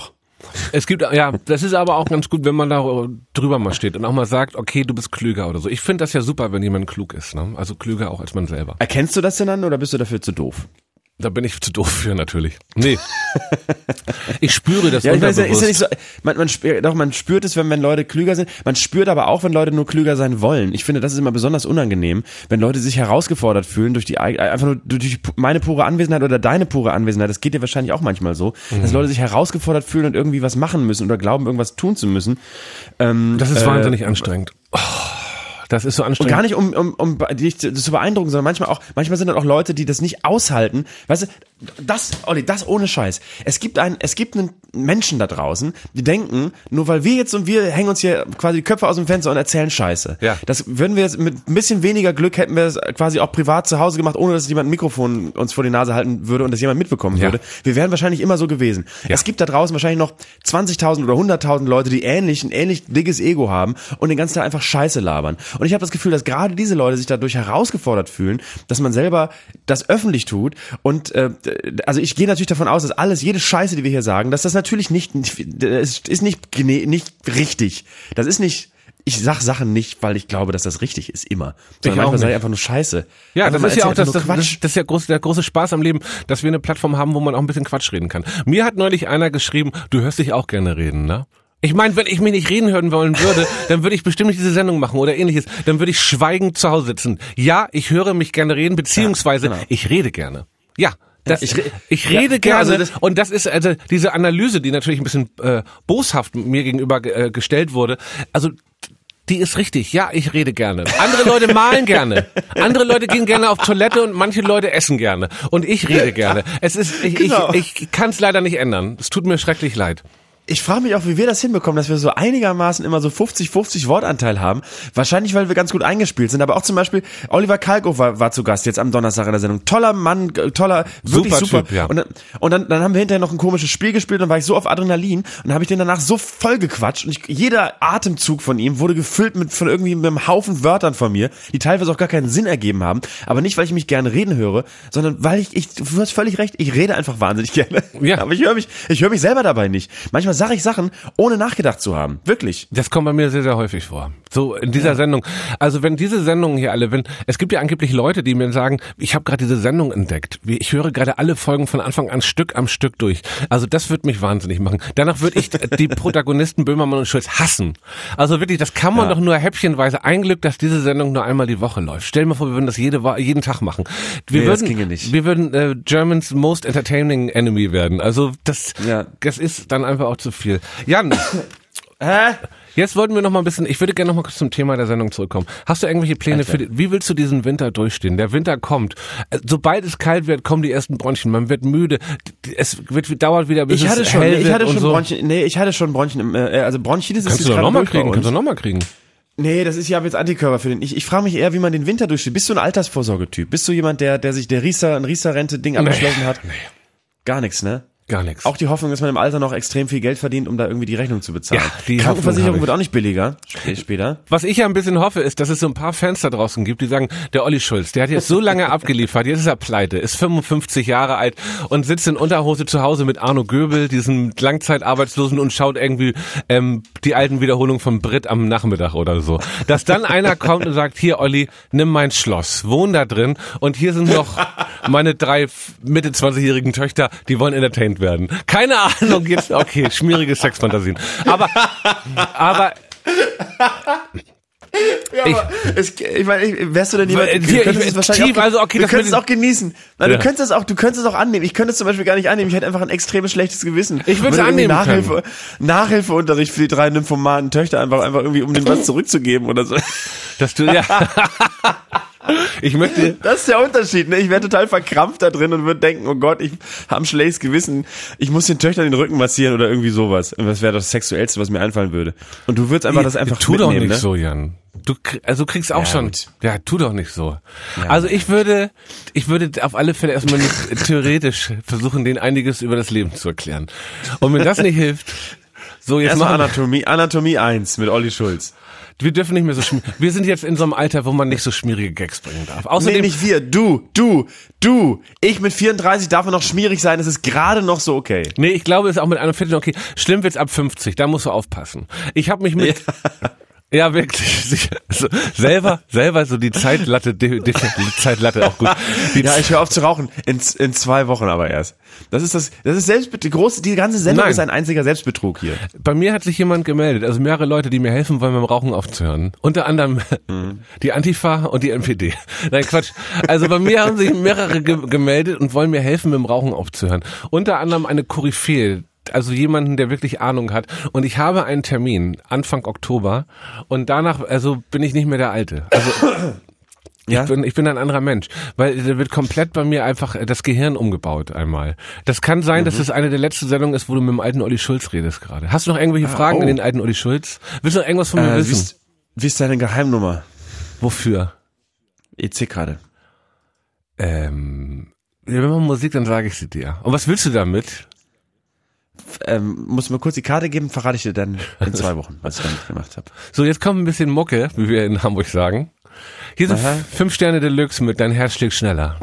Es gibt, ja, das ist aber auch ganz gut, wenn man da drüber mal steht und auch mal sagt, okay, du bist klüger oder so. Ich finde das ja super, wenn jemand klug ist, ne? Also klüger auch als man selber. Erkennst du das denn dann oder bist du dafür zu doof? Da bin ich zu doof für, natürlich. Nee. Ich spüre das ja, ich weiß, unterbewusst. ist ja nicht so, man, man, spürt, doch, man spürt es, wenn, wenn Leute klüger sind. Man spürt aber auch, wenn Leute nur klüger sein wollen. Ich finde, das ist immer besonders unangenehm, wenn Leute sich herausgefordert fühlen durch die, einfach nur durch meine pure Anwesenheit oder deine pure Anwesenheit. Das geht dir wahrscheinlich auch manchmal so, mhm. dass Leute sich herausgefordert fühlen und irgendwie was machen müssen oder glauben, irgendwas tun zu müssen. Ähm, das ist äh, wahnsinnig anstrengend. Oh. Das ist so anstrengend. Und gar nicht, um, um, um dich zu beeindrucken, sondern manchmal auch, manchmal sind dann auch Leute, die das nicht aushalten. Weißt du, das, Olli, das ohne Scheiß. Es gibt einen, es gibt einen Menschen da draußen, die denken, nur weil wir jetzt und wir hängen uns hier quasi die Köpfe aus dem Fenster und erzählen Scheiße. Ja. Das würden wir jetzt mit ein bisschen weniger Glück hätten wir das quasi auch privat zu Hause gemacht, ohne dass jemand ein Mikrofon uns vor die Nase halten würde und das jemand mitbekommen ja. würde. Wir wären wahrscheinlich immer so gewesen. Ja. Es gibt da draußen wahrscheinlich noch zwanzigtausend oder hunderttausend Leute, die ähnlich, ein ähnlich dickes Ego haben und den ganzen Tag einfach Scheiße labern. Und ich habe das Gefühl, dass gerade diese Leute sich dadurch herausgefordert fühlen, dass man selber das öffentlich tut und äh, also ich gehe natürlich davon aus, dass alles, jede Scheiße, die wir hier sagen, dass das natürlich nicht, es ist nicht, nicht richtig. Das ist nicht, ich sag Sachen nicht, weil ich glaube, dass das richtig ist, immer. Sondern manchmal sage ich einfach nur Scheiße. Ja, einfach das ist ja auch das, das, Quatsch. das ist ja groß, der große Spaß am Leben, dass wir eine Plattform haben, wo man auch ein bisschen Quatsch reden kann. Mir hat neulich einer geschrieben, du hörst dich auch gerne reden, ne? Ich meine, wenn ich mich nicht reden hören wollen würde, dann würde ich bestimmt nicht diese Sendung machen oder ähnliches. Dann würde ich schweigend zu Hause sitzen. Ja, ich höre mich gerne reden, beziehungsweise ja, genau. ich rede gerne. Ja. Das, ja, ich, ich rede ja, gerne also das, und das ist also diese Analyse, die natürlich ein bisschen äh, boshaft mir gegenüber äh, gestellt wurde. Also die ist richtig. Ja, ich rede gerne. Andere Leute malen gerne. Andere Leute gehen gerne auf Toilette und manche Leute essen gerne. Und ich rede gerne. Es ist, ich, genau. ich, ich kann es leider nicht ändern. Es tut mir schrecklich leid. Ich frage mich auch, wie wir das hinbekommen, dass wir so einigermaßen immer so fünfzig fünfzig Wortanteil haben. Wahrscheinlich, weil wir ganz gut eingespielt sind. Aber auch zum Beispiel Oliver Kalkofe war, war zu Gast jetzt am Donnerstag in der Sendung. Toller Mann, toller, wirklich super. super. Typ, ja. Und, dann, und dann, dann haben wir hinterher noch ein komisches Spiel gespielt und war ich so auf Adrenalin und dann habe ich den danach so voll gequatscht und ich, jeder Atemzug von ihm wurde gefüllt mit von irgendwie mit einem Haufen Wörtern von mir, die teilweise auch gar keinen Sinn ergeben haben. Aber nicht, weil ich mich gerne reden höre, sondern weil ich, ich du hast völlig recht, ich rede einfach wahnsinnig gerne. Ja. Aber ich höre mich, ich höre mich selber dabei nicht. Manchmal sage ich Sachen, ohne nachgedacht zu haben. Wirklich. Das kommt bei mir sehr, sehr häufig vor. So in dieser ja. Sendung. Also wenn diese Sendungen hier alle, wenn es gibt ja angeblich Leute, die mir sagen, ich habe gerade diese Sendung entdeckt. Ich höre gerade alle Folgen von Anfang an Stück am Stück durch. Also das wird mich wahnsinnig machen. Danach würde ich die Protagonisten Böhmermann und Schulz hassen. Also wirklich, das kann man ja. doch nur häppchenweise. Ein Glück, dass diese Sendung nur einmal die Woche läuft. Stell dir mal vor, wir würden das jede, jeden Tag machen. Wir nee, würden, das ginge nicht. Wir würden äh, Germans most entertaining enemy werden. Also das, ja. das ist dann einfach auch zu viel. Jan, Hä? Jetzt wollten wir noch mal ein bisschen, ich würde gerne noch mal kurz zum Thema der Sendung zurückkommen. Hast du irgendwelche Pläne Alter. für die, wie willst du diesen Winter durchstehen? Der Winter kommt. Sobald es kalt wird, kommen die ersten Bronchien. Man wird müde. Es wird, dauert wieder, bis ich hatte es schon, hell nee, ich wird hatte schon und so. Bronchien, nee, ich hatte schon Bronchien, äh, also Bronchitis Kannst ist du doch gerade noch mal durch bei kriegen, uns. kannst du noch mal kriegen. Nee, das ist ja jetzt Antikörper für den. Ich, ich frage mich eher, wie man den Winter durchsteht. Bist du ein Altersvorsorgetyp? Bist du jemand, der, der sich der Riester, ein Riester-Rente-Ding abgeschlossen nee, hat? Nee. Gar nichts, ne? Gar nichts. Auch die Hoffnung, dass man im Alter noch extrem viel Geld verdient, um da irgendwie die Rechnung zu bezahlen. Ja, die Krankenversicherung wird auch nicht billiger später. Was ich ja ein bisschen hoffe, ist, dass es so ein paar Fans da draußen gibt, die sagen, der Olli Schulz, der hat jetzt so lange abgeliefert, jetzt ist er pleite, ist fünfundfünfzig Jahre alt und sitzt in Unterhose zu Hause mit Arno Göbel, diesem Langzeitarbeitslosen, und schaut irgendwie ähm, die alten Wiederholungen von Brit am Nachmittag oder so. Dass dann einer kommt und sagt, hier Olli, nimm mein Schloss, wohn da drin und hier sind noch meine drei Mitte zwanzigjährigen Töchter, die wollen entertained werden. Keine Ahnung, jetzt, okay, schmierige Sexfantasien. Aber, aber, ja, ich, aber es, ich meine, ich, wärst du denn jemand, Hier, du könntest ich, es wahrscheinlich tief, auch, also okay, du das könntest mit- es auch genießen. Nein, Ja. du könntest es auch, du könntest es auch annehmen. Ich könnte es zum Beispiel gar nicht annehmen. Ich hätte einfach ein extremes schlechtes Gewissen. Ich würde es irgendwie annehmen Nachhilfe, Nachhilfeunterricht für die drei nymphomanen Töchter einfach, einfach irgendwie, um denen was zurückzugeben oder so. dass du, ja. Ich möchte, Das ist der Unterschied, ne? Ich wäre total verkrampft da drin und würde denken, oh Gott, ich habe ein schlechtes Gewissen. Ich muss den Töchtern den Rücken massieren oder irgendwie sowas. Und das wäre das Sexuellste, was mir einfallen würde. Und du würdest einfach das einfach tu mitnehmen, doch nicht ne? so, Jan. Du, krie- also du kriegst auch Ja, schon, gut. ja, tu doch nicht so. Ja. Also ich würde, ich würde auf alle Fälle erstmal nicht theoretisch versuchen, denen einiges über das Leben zu erklären. Und wenn das nicht hilft, so jetzt Erstmal machen Anatomie, Anatomie eins mit Olli Schulz. Wir dürfen nicht mehr so schmierig. Wir sind jetzt in so einem Alter, wo man nicht so schmierige Gags bringen darf. Außerdem, nee, nicht wir. Du, du, du. Ich mit vierunddreißig darf noch schmierig sein. Es ist gerade noch so okay. Nee, ich glaube, es ist auch mit einundvierzig okay. Schlimm wird's ab fünfzig. Da musst du aufpassen. Ich habe mich mit... Ja. Ja, wirklich. So, selber, selber so die Zeitlatte, die, die Zeitlatte auch gut. Die ja, ich höre auf zu rauchen. In, in zwei Wochen aber erst. Das ist das, das ist Selbstbetrug. Groß, die ganze Sendung Nein. ist ein einziger Selbstbetrug hier. Bei mir hat sich jemand gemeldet, also mehrere Leute, die mir helfen wollen, beim Rauchen aufzuhören. Unter anderem mhm. die Antifa und die N P D. Nein, Quatsch. Also bei mir haben sich mehrere ge- gemeldet und wollen mir helfen, mit dem Rauchen aufzuhören. Unter anderem eine Koryphäe. Also jemanden, der wirklich Ahnung hat. Und ich habe einen Termin Anfang Oktober und danach, also bin ich nicht mehr der Alte. Also ja? ich bin, ich bin ein anderer Mensch, weil da wird komplett bei mir einfach das Gehirn umgebaut einmal. Das kann sein, mhm. dass es eine der letzten Sendungen ist, wo du mit dem alten Olli Schulz redest gerade. Hast du noch irgendwelche ah, Fragen oh. an den alten Olli Schulz? Willst du noch irgendwas von mir äh, wissen? Wie ist, wie ist deine Geheimnummer? Wofür? E C gerade. Ähm, wenn man Musik, dann sage ich sie dir. Und was willst du damit? Ähm, muss mir kurz die Karte geben, verrate ich dir dann in zwei Wochen, was ich damit gemacht habe. So, jetzt kommt ein bisschen Mucke, wie wir in Hamburg sagen. Hier sind Aha. fünf Sterne Deluxe mit Dein Herz schlägt schneller.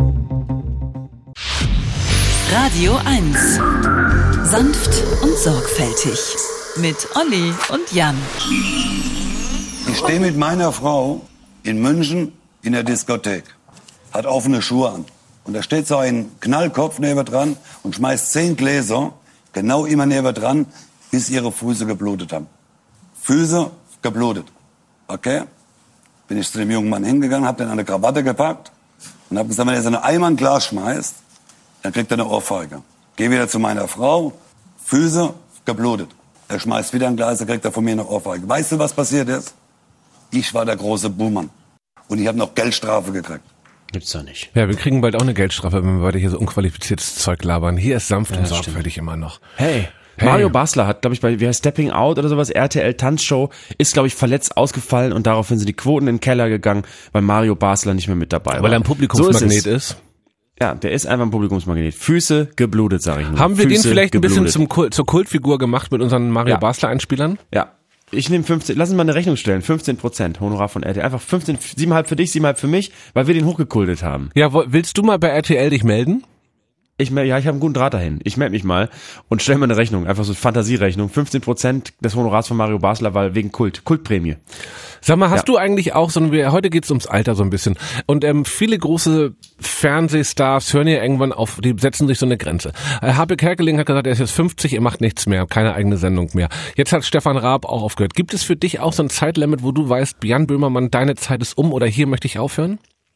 Radio eins. Sanft und sorgfältig. Mit Olli und Jan. Ich stehe mit meiner Frau in München in der Diskothek. Hat offene Schuhe an. Und da steht so ein Knallkopf neben dran und schmeißt zehn Gläser genau immer neben dran, bis ihre Füße geblutet haben. Füße geblutet. Okay? Bin ich zu dem jungen Mann hingegangen, hab den an eine Krawatte gepackt und hab gesagt, wenn er so eine Eimer ein Glas schmeißt, dann kriegt er eine Ohrfeige. Geh wieder zu meiner Frau, Füße geblutet. Er schmeißt wieder ein Glas, dann kriegt er von mir eine Ohrfeige. Weißt du, was passiert ist? Ich war der große Buhmann. Und ich habe noch Geldstrafe gekriegt. Gibt's doch nicht. Ja, wir kriegen bald auch eine Geldstrafe, wenn wir weiter hier so unqualifiziertes Zeug labern. Hier ist sanft ja, und sorgfältig immer noch. Hey, hey. Mario Basler hat, glaube ich, bei wie heißt Stepping Out oder sowas, R T L Tanzshow, ist, glaube ich, verletzt ausgefallen und daraufhin sind die Quoten in den Keller gegangen, weil Mario Basler nicht mehr mit dabei war. Weil er ein Publikumsmagnet so ist, ist. Ja, der ist einfach ein Publikumsmagnet. Füße geblutet, sage ich nur. Haben wir Füße den vielleicht geblutet. ein bisschen zum Kult, zur Kultfigur gemacht mit unseren Mario ja. Basler Einspielern? Ja. Ich nehme fünfzehn, lass uns mal eine Rechnung stellen, fünfzehn Prozent Honorar von R T L. Einfach fünfzehn, sieben Komma fünf für dich, sieben Komma fünf für mich, weil wir den hochgekultet haben. Ja, willst du mal bei R T L dich melden? Ich melde, ja, ich habe einen guten Draht dahin. Ich melde mich mal und stell mal eine Rechnung, einfach so eine Fantasierechnung. fünfzehn Prozent des Honorars von Mario Basler, weil wegen Kult, Kultprämie. Sag mal, hast ja. du eigentlich auch so ein, heute geht's ums Alter so ein bisschen und ähm, viele große Fernsehstars hören ja irgendwann auf, die setzen sich so eine Grenze. Äh, Habe Kerkeling hat gesagt, er ist jetzt fünfzig, er macht nichts mehr, keine eigene Sendung mehr. Jetzt hat Stefan Raab auch aufgehört. Gibt es für dich auch so ein Zeitlimit, wo du weißt, Jan Böhmermann, deine Zeit ist um oder hier möchte ich aufhören?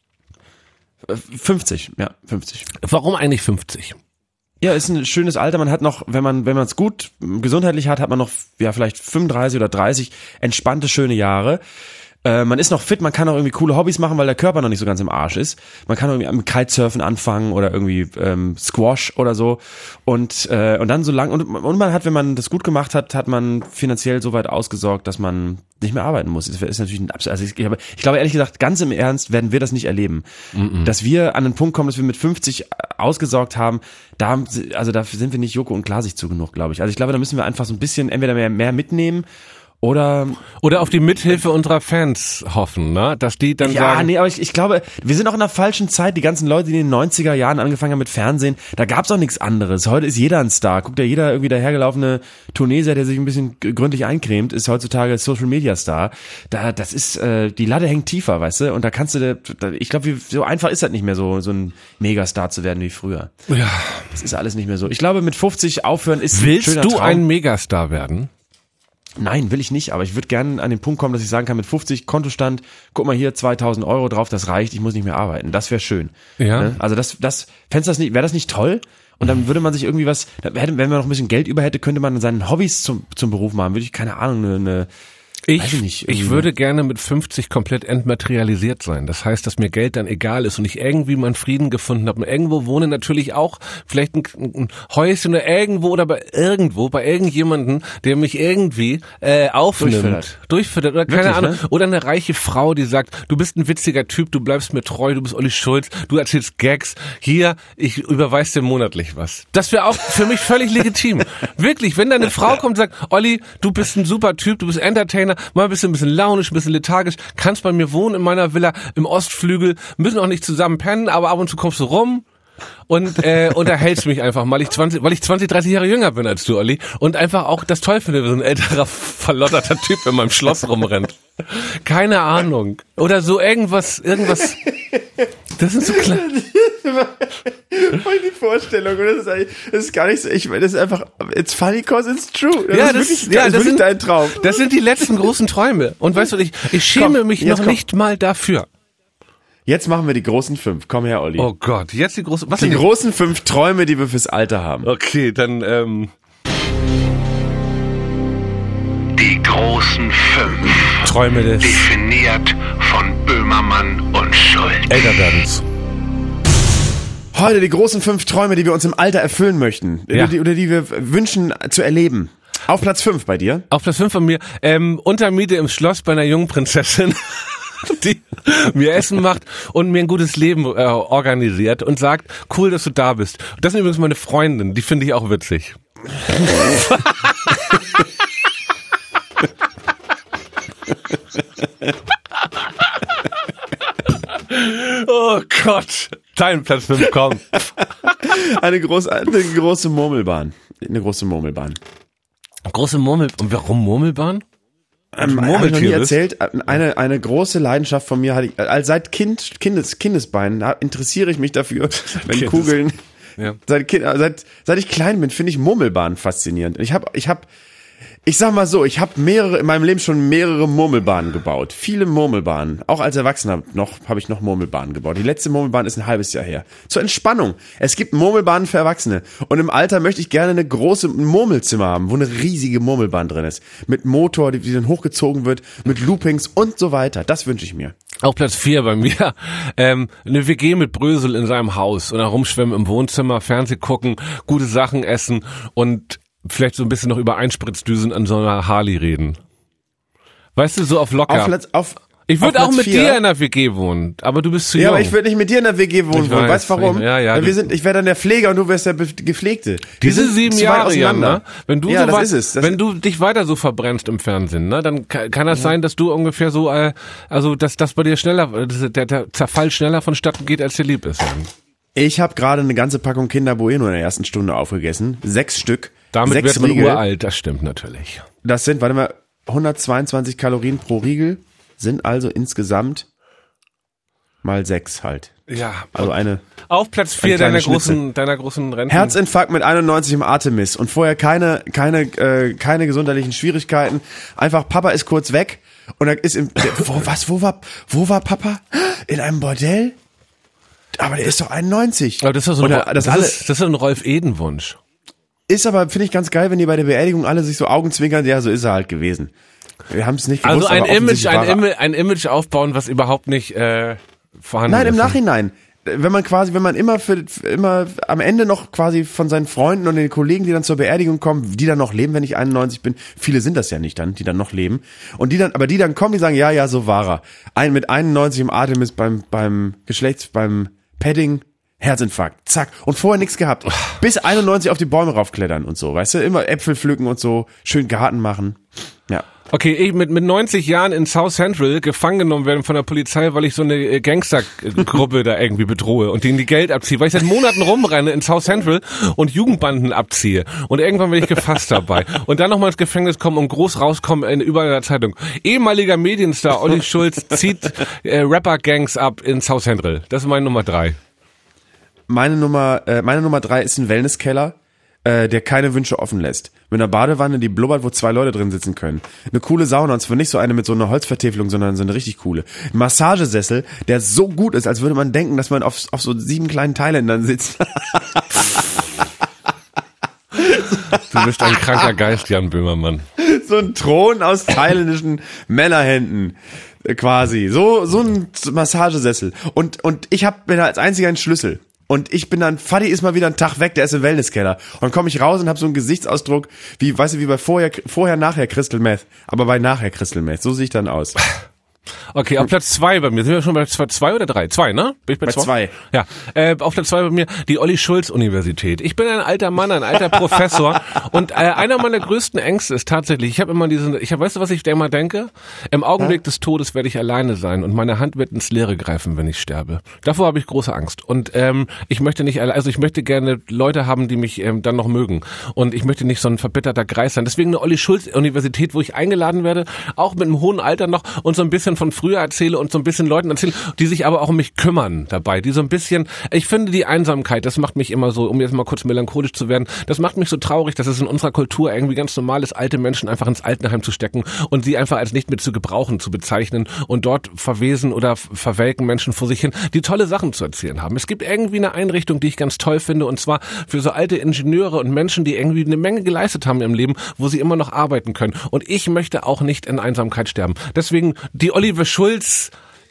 fünfzig, ja, fünfzig. Warum eigentlich fünfzig? Ja, ist ein schönes Alter. Man hat noch, wenn man wenn man es gut gesundheitlich hat, hat man noch ja vielleicht fünfunddreißig oder dreißig entspannte schöne Jahre. Äh, man ist noch fit, man kann auch irgendwie coole Hobbys machen, weil der Körper noch nicht so ganz im Arsch ist. Man kann irgendwie am Kitesurfen anfangen oder irgendwie ähm, Squash oder so und äh, und dann so lang und, und man hat, wenn man das gut gemacht hat, hat man finanziell so weit ausgesorgt, dass man nicht mehr arbeiten muss. Das ist natürlich ein Abs- also ich, ich, habe, ich glaube ehrlich gesagt, ganz im Ernst werden wir das nicht erleben, mm-mm. dass wir an den Punkt kommen, dass wir mit fünfzig ausgesorgt haben. Da also dafür sind wir nicht Joko und Klaasich zu genug, glaube ich. Also ich glaube, da müssen wir einfach so ein bisschen entweder mehr mehr mitnehmen. Oder oder auf die Mithilfe unserer Fans hoffen, ne? Dass die dann ja, sagen... Ja, nee, aber ich, ich glaube, wir sind auch in einer falschen Zeit. Die ganzen Leute, die in den neunziger Jahren angefangen haben mit Fernsehen, da gab's auch nichts anderes. Heute ist jeder ein Star. Guckt ja jeder irgendwie dahergelaufene Tuneser, der sich ein bisschen gründlich eincremt, ist heutzutage Social-Media-Star. Da, das ist, äh, die Latte hängt tiefer, weißt du? Und da kannst du, da, ich glaube, so einfach ist das nicht mehr so, so ein Megastar zu werden wie früher. Ja. Das ist alles nicht mehr so. Ich glaube, mit fünfzig aufhören ist Willst ein schöner du Traum. ein Megastar werden? Nein, will ich nicht, aber ich würde gerne an den Punkt kommen, dass ich sagen kann, mit fünfzig Kontostand, guck mal hier, zweitausend Euro drauf, das reicht, ich muss nicht mehr arbeiten. Das wäre schön. Ja. Ne? Also das, das, fändest das nicht, wäre das nicht toll? Und dann würde man sich irgendwie was, wenn man noch ein bisschen Geld über hätte, könnte man seinen Hobbys zum, zum Beruf machen. Würde ich, keine Ahnung, eine, eine Ich, weiß ich, nicht, ich würde gerne mit fünfzig komplett entmaterialisiert sein. Das heißt, dass mir Geld dann egal ist und ich irgendwie meinen Frieden gefunden habe. Und irgendwo wohne natürlich auch vielleicht ein, ein Häuschen oder irgendwo oder bei irgendwo, bei irgendjemanden, der mich irgendwie äh, aufnimmt. Durchfüttert. Durchfüttert oder keine Wirklich, Ahnung. Ne? Oder eine reiche Frau, die sagt, du bist ein witziger Typ, du bleibst mir treu, du bist Olli Schulz, du erzählst Gags. Hier, ich überweise dir monatlich was. Das wäre auch für mich völlig legitim. Wirklich, wenn deine Frau kommt und sagt, Olli, du bist ein super Typ, du bist Entertainer, gerne mal ein bisschen, ein bisschen launisch, ein bisschen lethargisch. Kannst bei mir wohnen in meiner Villa im Ostflügel. Müssen auch nicht zusammen pennen, aber ab und zu kommst du rum. Und äh, unterhältst mich einfach, weil ich zwanzig, weil ich zwanzig, dreißig Jahre jünger bin als du, Olli, und einfach auch das toll finde, wie so ein älterer, verlotterter Typ in meinem Schloss rumrennt. Keine Ahnung. Oder so irgendwas, irgendwas. Das sind so kleine. Voll die Vorstellung, und das ist eigentlich, das ist gar nicht so, ich meine, das ist einfach, it's funny cause it's true. Das ja, ist das, wirklich, ja, das, das ist sind dein Traum. Das sind die letzten großen Träume. Und weißt du, ich, ich schäme Komm, mich jetzt noch komm. nicht mal dafür. Jetzt machen wir die großen fünf. Komm her, Olli. Oh Gott, jetzt die großen, was die sind großen fünf Träume, die wir fürs Alter haben. Okay, dann, ähm. Die großen fünf. Träume des. Definiert von Böhmermann und Schulz. Älterwerdens. Heute die großen fünf Träume, die wir uns im Alter erfüllen möchten. Ja. Oder, die, oder die wir wünschen zu erleben. Auf Platz fünf bei dir. Auf Platz fünf von mir, ähm, Untermiete im Schloss bei einer jungen Prinzessin, die mir Essen macht und mir ein gutes Leben äh, organisiert und sagt, cool, dass du da bist. Das sind übrigens meine Freundin, die finde ich auch witzig. Oh Gott, dein Platz fünf, komm. Eine große, eine große Murmelbahn. Eine große Murmelbahn. Große Murmel, und warum Murmelbahn? Ähm, habe ich noch nie erzählt. Eine, eine große Leidenschaft von mir hatte ich, also seit Kind, Kindes, Kindesbeinen da interessiere ich mich dafür, wenn Kindes. Kugeln, Ja. seit, Kind, seit, seit ich klein bin, finde ich Murmelbahnen faszinierend. Ich habe, ich habe, ich sag mal so, ich habe mehrere, in meinem Leben schon mehrere Murmelbahnen gebaut. Viele Murmelbahnen. Auch als Erwachsener noch, habe ich noch Murmelbahnen gebaut. Die letzte Murmelbahn ist ein halbes Jahr her. Zur Entspannung. Es gibt Murmelbahnen für Erwachsene. Und im Alter möchte ich gerne eine große Murmelzimmer haben, wo eine riesige Murmelbahn drin ist. Mit Motor, die, die dann hochgezogen wird, mit Loopings und so weiter. Das wünsche ich mir. Auch Platz vier bei mir. Ähm, eine W G mit Brösel in seinem Haus und dann rumschwimmen im Wohnzimmer, Fernseh gucken, gute Sachen essen und vielleicht so ein bisschen noch über Einspritzdüsen an so einer Harley reden. Weißt du, so auf locker. Auf Platz, auf, ich würde auf auch mit vier. dir in der W G wohnen, aber du bist zu Ja, jung. aber ich würde nicht mit dir in der W G wohnen Ich wollen. weiß, Weißt du warum? ja, ja, Weil du- wir sind, ich wäre dann der Pfleger und du wärst der Be- Gepflegte. Wir Diese sind sieben zu weit Jahre, Jan, auseinander. ne? Wenn du ja, so das weit, ist es. Das wenn du dich weiter so verbrennst im Fernsehen, ne, dann kann, kann das sein, dass du ungefähr so, äh, also dass das bei dir schneller, dass der, der Zerfall schneller vonstatten geht, als dir lieb ist. Jan. Ich habe gerade eine ganze Packung Kinder Bueno in der ersten Stunde aufgegessen. Sechs Stück. Damit sechs wird man Riegel. uralt, das stimmt natürlich. Das sind, warte mal, hundertzweiundzwanzig Kalorien pro Riegel. Sind also insgesamt mal sechs halt. Ja. Also eine. Auf Platz vier ein kleiner deiner Schnitzel. großen, deiner großen Renten. Herzinfarkt mit einundneunzig im Artemis und vorher keine, keine, äh, keine gesundheitlichen Schwierigkeiten. Einfach Papa ist kurz weg und dann ist im, der, wo, was, wo war, wo war Papa? In einem Bordell? Aber der ist doch einundneunzig. Aber das ist so ein, Und Ro- das das alle, ist, das ist so ein Rolf-Eden-Wunsch. ist aber, finde ich ganz geil, wenn die bei der Beerdigung alle sich so Augenzwinkern, ja, so ist er halt gewesen. Wir haben es nicht gewusst, Also ein aber Image, offensichtlich ein war er- Image, ein Image aufbauen, was überhaupt nicht äh, vorhanden Nein, ist. im Nachhinein. Wenn man quasi, wenn man immer für, für immer am Ende noch quasi von seinen Freunden und den Kollegen, die dann zur Beerdigung kommen, die dann noch leben, wenn ich einundneunzig bin, viele sind das ja nicht dann, die dann noch leben, und die dann, aber die dann kommen, die sagen, ja, ja, so war er. Ein mit einundneunzig im Atem ist beim beim Geschlechts, beim Padding, Herzinfarkt, zack, und vorher nichts gehabt. Bis einundneunzig auf die Bäume raufklettern und so, weißt du, immer Äpfel pflücken und so, schön Garten machen. Ja. Okay, ich mit, mit neunzig Jahren in South Central gefangen genommen werden von der Polizei, weil ich so eine äh, Gangstergruppe da irgendwie bedrohe und denen die Geld abziehe, weil ich seit Monaten rumrenne in South Central und Jugendbanden abziehe. Und irgendwann werde ich gefasst dabei. Und dann nochmal ins Gefängnis kommen und groß rauskommen in überall der Zeitung. Ehemaliger Medienstar Olli Schulz zieht äh, Rapper-Gangs ab in South Central. Das ist meine Nummer drei. Meine Nummer, äh, meine Nummer drei ist ein Wellnesskeller, äh, der keine Wünsche offen lässt. Mit einer Badewanne, die blubbert, wo zwei Leute drin sitzen können. Eine coole Sauna, und zwar nicht so eine mit so einer Holzvertäfelung, sondern so eine richtig coole. Ein Massagesessel, der so gut ist, als würde man denken, dass man auf, auf so sieben kleinen Thailändern sitzt. Du bist ein kranker Geist, Jan Böhmermann. So ein Thron aus thailändischen Männerhänden. äh, Quasi. So, so ein Massagesessel. Und, und ich hab, bin als einziger einen Schlüssel. Und ich bin dann, Fadi ist mal wieder einen Tag weg, der ist im Wellnesskeller. Und dann komme ich raus und habe so einen Gesichtsausdruck, wie, weißt du, wie bei vorher, vorher, nachher Crystal Meth. Aber bei nachher Crystal Meth. So sehe ich dann aus. Okay, auf Platz zwei bei mir. Sind wir schon bei zwei oder drei? Zwei, ne? Bin ich bei, bei zwei? zwei. Ja. Äh, auf Platz zwei bei mir die Olli-Schulz-Universität. Ich bin ein alter Mann, ein alter Professor und äh, einer meiner größten Ängste ist tatsächlich, ich habe immer diesen, ich hab, weißt du, was ich immer denke? Im Augenblick ja? des Todes werde ich alleine sein und meine Hand wird ins Leere greifen, wenn ich sterbe. Davor habe ich große Angst. Und ähm, ich möchte nicht, also ich möchte gerne Leute haben, die mich ähm, dann noch mögen. Und ich möchte nicht so ein verbitterter Greis sein. Deswegen eine Olli-Schulz-Universität, wo ich eingeladen werde, auch mit einem hohen Alter noch und so ein bisschen von früher erzähle und so ein bisschen Leuten erzähle, die sich aber auch um mich kümmern dabei, die so ein bisschen, ich finde die Einsamkeit, das macht mich immer so, um jetzt mal kurz melancholisch zu werden, das macht mich so traurig, dass es in unserer Kultur irgendwie ganz normal ist, alte Menschen einfach ins Altenheim zu stecken und sie einfach als nicht mehr zu gebrauchen zu bezeichnen und dort verwesen oder verwelken Menschen vor sich hin, die tolle Sachen zu erzählen haben. Es gibt irgendwie eine Einrichtung, die ich ganz toll finde und zwar für so alte Ingenieure und Menschen, die irgendwie eine Menge geleistet haben im Leben, wo sie immer noch arbeiten können. Und ich möchte auch nicht in Einsamkeit sterben. Deswegen die Oliver Schulz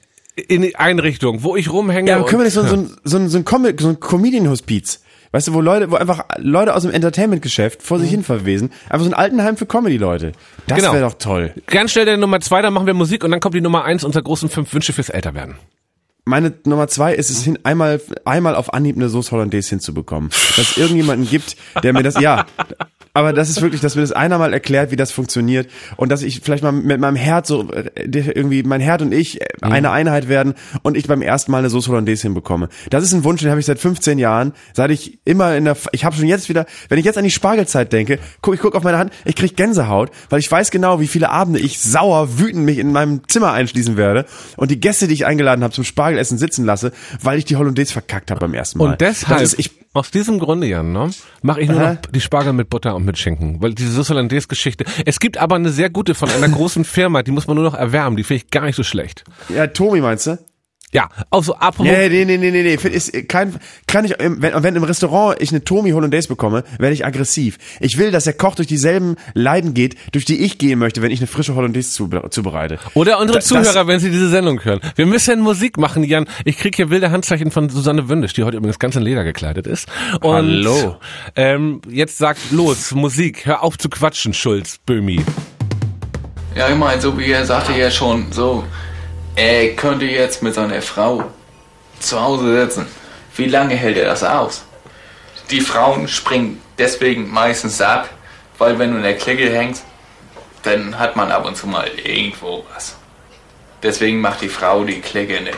in die Einrichtung, wo ich rumhänge. Ja, aber können wir nicht so, ja. so, so, so, so ein Comic, so ein Comedian-Hospiz, weißt du, wo Leute, wo einfach Leute aus dem Entertainment-Geschäft vor sich hin verwesen, einfach so ein Altenheim für Comedy-Leute. Das genau. wäre doch toll. Ganz schnell der Nummer zwei, dann machen wir Musik und dann kommt die Nummer eins unserer großen fünf Wünsche fürs Älterwerden. Meine Nummer zwei ist es hin, einmal, einmal auf Anhieb eine Sauce Hollandaise hinzubekommen. Dass es irgendjemanden gibt, der mir das, ja, aber das ist wirklich, dass mir das einer mal erklärt, wie das funktioniert und dass ich vielleicht mal mit meinem Herd so, irgendwie mein Herd und ich eine Einheit werden und ich beim ersten Mal eine Sauce Hollandaise hinbekomme. Das ist ein Wunsch, den habe ich seit fünfzehn Jahren, seit ich immer in der, ich habe schon jetzt wieder, wenn ich jetzt an die Spargelzeit denke, guck, ich guck auf meine Hand, ich krieg Gänsehaut, weil ich weiß genau, wie viele Abende ich sauer, wütend mich in meinem Zimmer einschließen werde und die Gäste, die ich eingeladen habe zum Spargelessen sitzen lasse, weil ich die Hollandaise verkackt habe beim ersten Mal. Und deshalb, das ist, ich, aus diesem Grunde, Jan, ne, mache ich nur Aha. noch die Spargel mit Butter und mit Schinken, weil diese Sauce Hollandaise-Geschichte, es gibt aber eine sehr gute von einer großen Firma, die muss man nur noch erwärmen, die finde ich gar nicht so schlecht. Ja, Tomi meinst du? Ja, also apropos. Nee, nee, nee, nee, nee, nee. Ist kein, kann ich, wenn, wenn im Restaurant ich eine Tomi Hollandaise bekomme, werde ich aggressiv. Ich will, dass der Koch durch dieselben Leiden geht, durch die ich gehen möchte, wenn ich eine frische Hollandaise zubereite. Oder unsere das, Zuhörer, wenn sie diese Sendung hören. Wir müssen Musik machen, Jan. Ich krieg hier wilde Handzeichen von Susanne Wündisch, die heute übrigens ganz in Leder gekleidet ist. Und, Hallo. Ähm, jetzt sagt los, Musik. Hör auf zu quatschen, Schulz, Böhmi. Ja, ich meine, so wie er sagte ja schon, so, er könnte jetzt mit seiner Frau zu Hause sitzen. Wie lange hält er das aus? Die Frauen springen deswegen meistens ab, weil wenn du in der Clique hängst, dann hat man ab und zu mal irgendwo was. Deswegen macht die Frau die Clique nicht.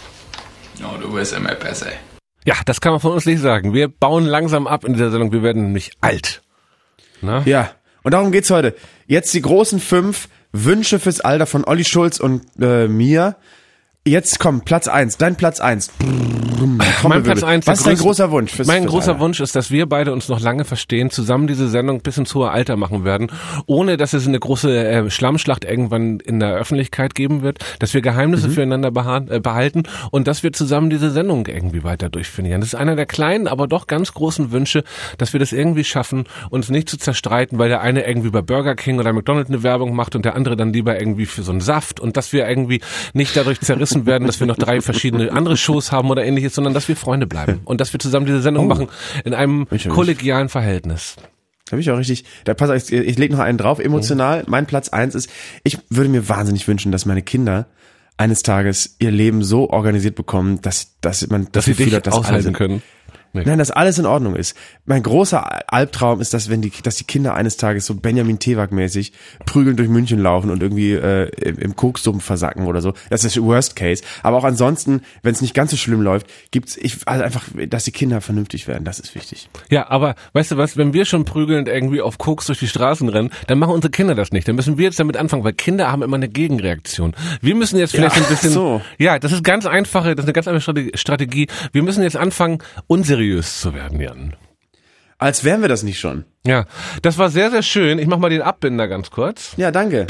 Oh, du wirst immer besser. Ja, das kann man von uns nicht sagen. Wir bauen langsam ab in dieser Sendung. Wir werden nämlich alt. Na? Ja, und darum geht's heute. Jetzt die großen fünf Wünsche fürs Alter von Olli Schulz und äh, mir. Jetzt komm, Platz eins, dein Platz eins. Mein Platz eins. Was ist dein großer Wunsch? Fürs, mein fürs großer Alter? Wunsch ist, dass wir beide uns noch lange verstehen, zusammen diese Sendung bis ins hohe Alter machen werden, ohne dass es eine große äh, Schlammschlacht irgendwann in der Öffentlichkeit geben wird, dass wir Geheimnisse mhm. füreinander beha- äh, behalten und dass wir zusammen diese Sendung irgendwie weiter durchführen. Das ist einer der kleinen, aber doch ganz großen Wünsche, dass wir das irgendwie schaffen, uns nicht zu zerstreiten, weil der eine irgendwie bei Burger King oder McDonald's eine Werbung macht und der andere dann lieber irgendwie für so einen Saft und dass wir irgendwie nicht dadurch zerrissen werden, dass wir noch drei verschiedene andere Shows haben oder ähnliches, sondern dass wir Freunde bleiben und dass wir zusammen diese Sendung oh. machen in einem kollegialen Verhältnis. Da bin ich auch richtig, da pass auf, ich, ich leg noch einen drauf, emotional. Mhm. Mein Platz eins ist, ich würde mir wahnsinnig wünschen, dass meine Kinder eines Tages ihr Leben so organisiert bekommen, dass, dass man dass das sie Gefühl dich hat, dass aushalten alle können. Nee. Nein, dass alles in Ordnung ist. Mein großer Albtraum ist, dass wenn die, dass die Kinder eines Tages so Benjamin Tewak-mäßig prügelnd durch München laufen und irgendwie äh, im, im Kokssumpf versacken oder so. Das ist Worst Case. Aber auch ansonsten, wenn es nicht ganz so schlimm läuft, gibt's ich also einfach, dass die Kinder vernünftig werden. Das ist wichtig. Ja, aber weißt du was? Wenn wir schon prügelnd irgendwie auf Koks durch die Straßen rennen, dann machen unsere Kinder das nicht. Dann müssen wir jetzt damit anfangen, weil Kinder haben immer eine Gegenreaktion. Wir müssen jetzt vielleicht ja, ein bisschen. So. Ja, das ist ganz einfache, das ist eine ganz einfache Strategie. Wir müssen jetzt anfangen, unseriös zu werden. Jan. Als wären wir das nicht schon. Ja, das war sehr, sehr schön. Ich mach mal den Abbinder ganz kurz. Ja, danke.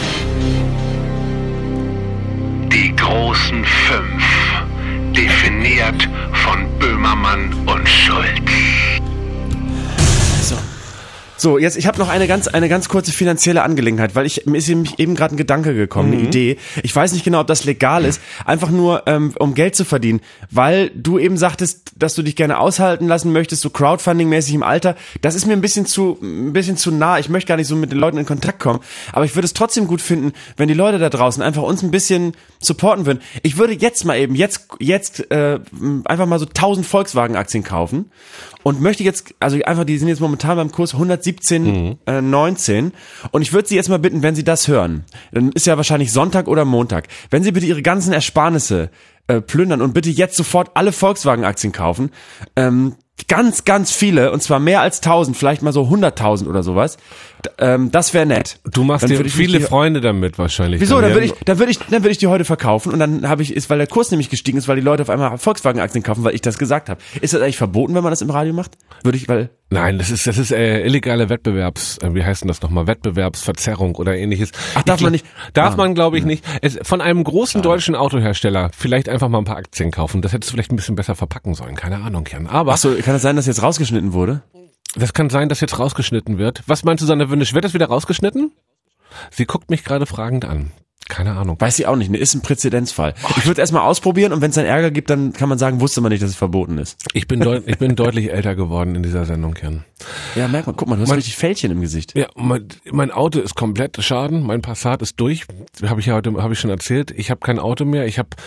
Die großen fünf, definiert von Böhmermann und Schulz. So. So, jetzt, ich habe noch eine ganz, eine ganz kurze finanzielle Angelegenheit, weil ich, mir ist eben gerade ein Gedanke gekommen, eine Mhm. Idee. Ich weiß nicht genau, ob das legal ist, einfach nur, ähm, um Geld zu verdienen, weil du eben sagtest, dass du dich gerne aushalten lassen möchtest, so Crowdfunding-mäßig im Alter. Das ist mir ein bisschen zu, ein bisschen zu nah. Ich möchte gar nicht so mit den Leuten in Kontakt kommen, aber ich würde es trotzdem gut finden, wenn die Leute da draußen einfach uns ein bisschen supporten würden. Ich würde jetzt mal eben, jetzt, jetzt, äh, einfach mal so tausend Volkswagen-Aktien kaufen. Und möchte jetzt, also einfach, die sind jetzt momentan beim Kurs hundertsiebzehn neunzehn. Und ich würde Sie jetzt mal bitten, wenn Sie das hören, dann ist ja wahrscheinlich Sonntag oder Montag, wenn Sie bitte Ihre ganzen Ersparnisse äh, plündern und bitte jetzt sofort alle Volkswagen-Aktien kaufen, ähm, ganz, ganz viele, und zwar mehr als tausend, vielleicht mal so hunderttausend oder sowas, D- ähm, das wäre nett. Du machst Dann dir würde ich viele mich die- Freunde damit wahrscheinlich. Wieso? Dann ja. würde ich, dann würde ich, dann würde ich die heute verkaufen und dann habe ich, ist, weil der Kurs nämlich gestiegen ist, weil die Leute auf einmal Volkswagen-Aktien kaufen, weil ich das gesagt habe. Ist das eigentlich verboten, wenn man das im Radio macht? Würde ich, weil Nein, das ist das ist äh, illegale Wettbewerbs, äh, wie heißt denn das nochmal, Wettbewerbsverzerrung oder ähnliches. Ach, darf ich, man nicht? Darf Ah, man, glaube ich, nicht. Es, von einem großen deutschen Autohersteller vielleicht einfach mal ein paar Aktien kaufen. Das hättest du vielleicht ein bisschen besser verpacken sollen. Keine Ahnung, Jan. Aber Ach so, kann es sein, dass jetzt rausgeschnitten wurde? das kann sein, dass jetzt rausgeschnitten wird. Was meinst du, Sanne Wünsch? Wird das wieder rausgeschnitten? Sie guckt mich gerade fragend an. Keine Ahnung. Weiß ich auch nicht, ne, ist ein Präzedenzfall. Ich würde es erstmal ausprobieren und wenn es dann Ärger gibt, dann kann man sagen, wusste man nicht, dass es verboten ist. Ich bin, deut ich bin deutlich älter geworden in dieser Sendung, Jan. Ja, merk mal, guck mal, du hast Mein- richtig Fältchen im Gesicht. Ja, mein, mein Auto ist komplett Schaden. Mein Passat ist durch. Habe ich ja heute, habe ich schon erzählt. Ich habe kein Auto mehr. Ich habe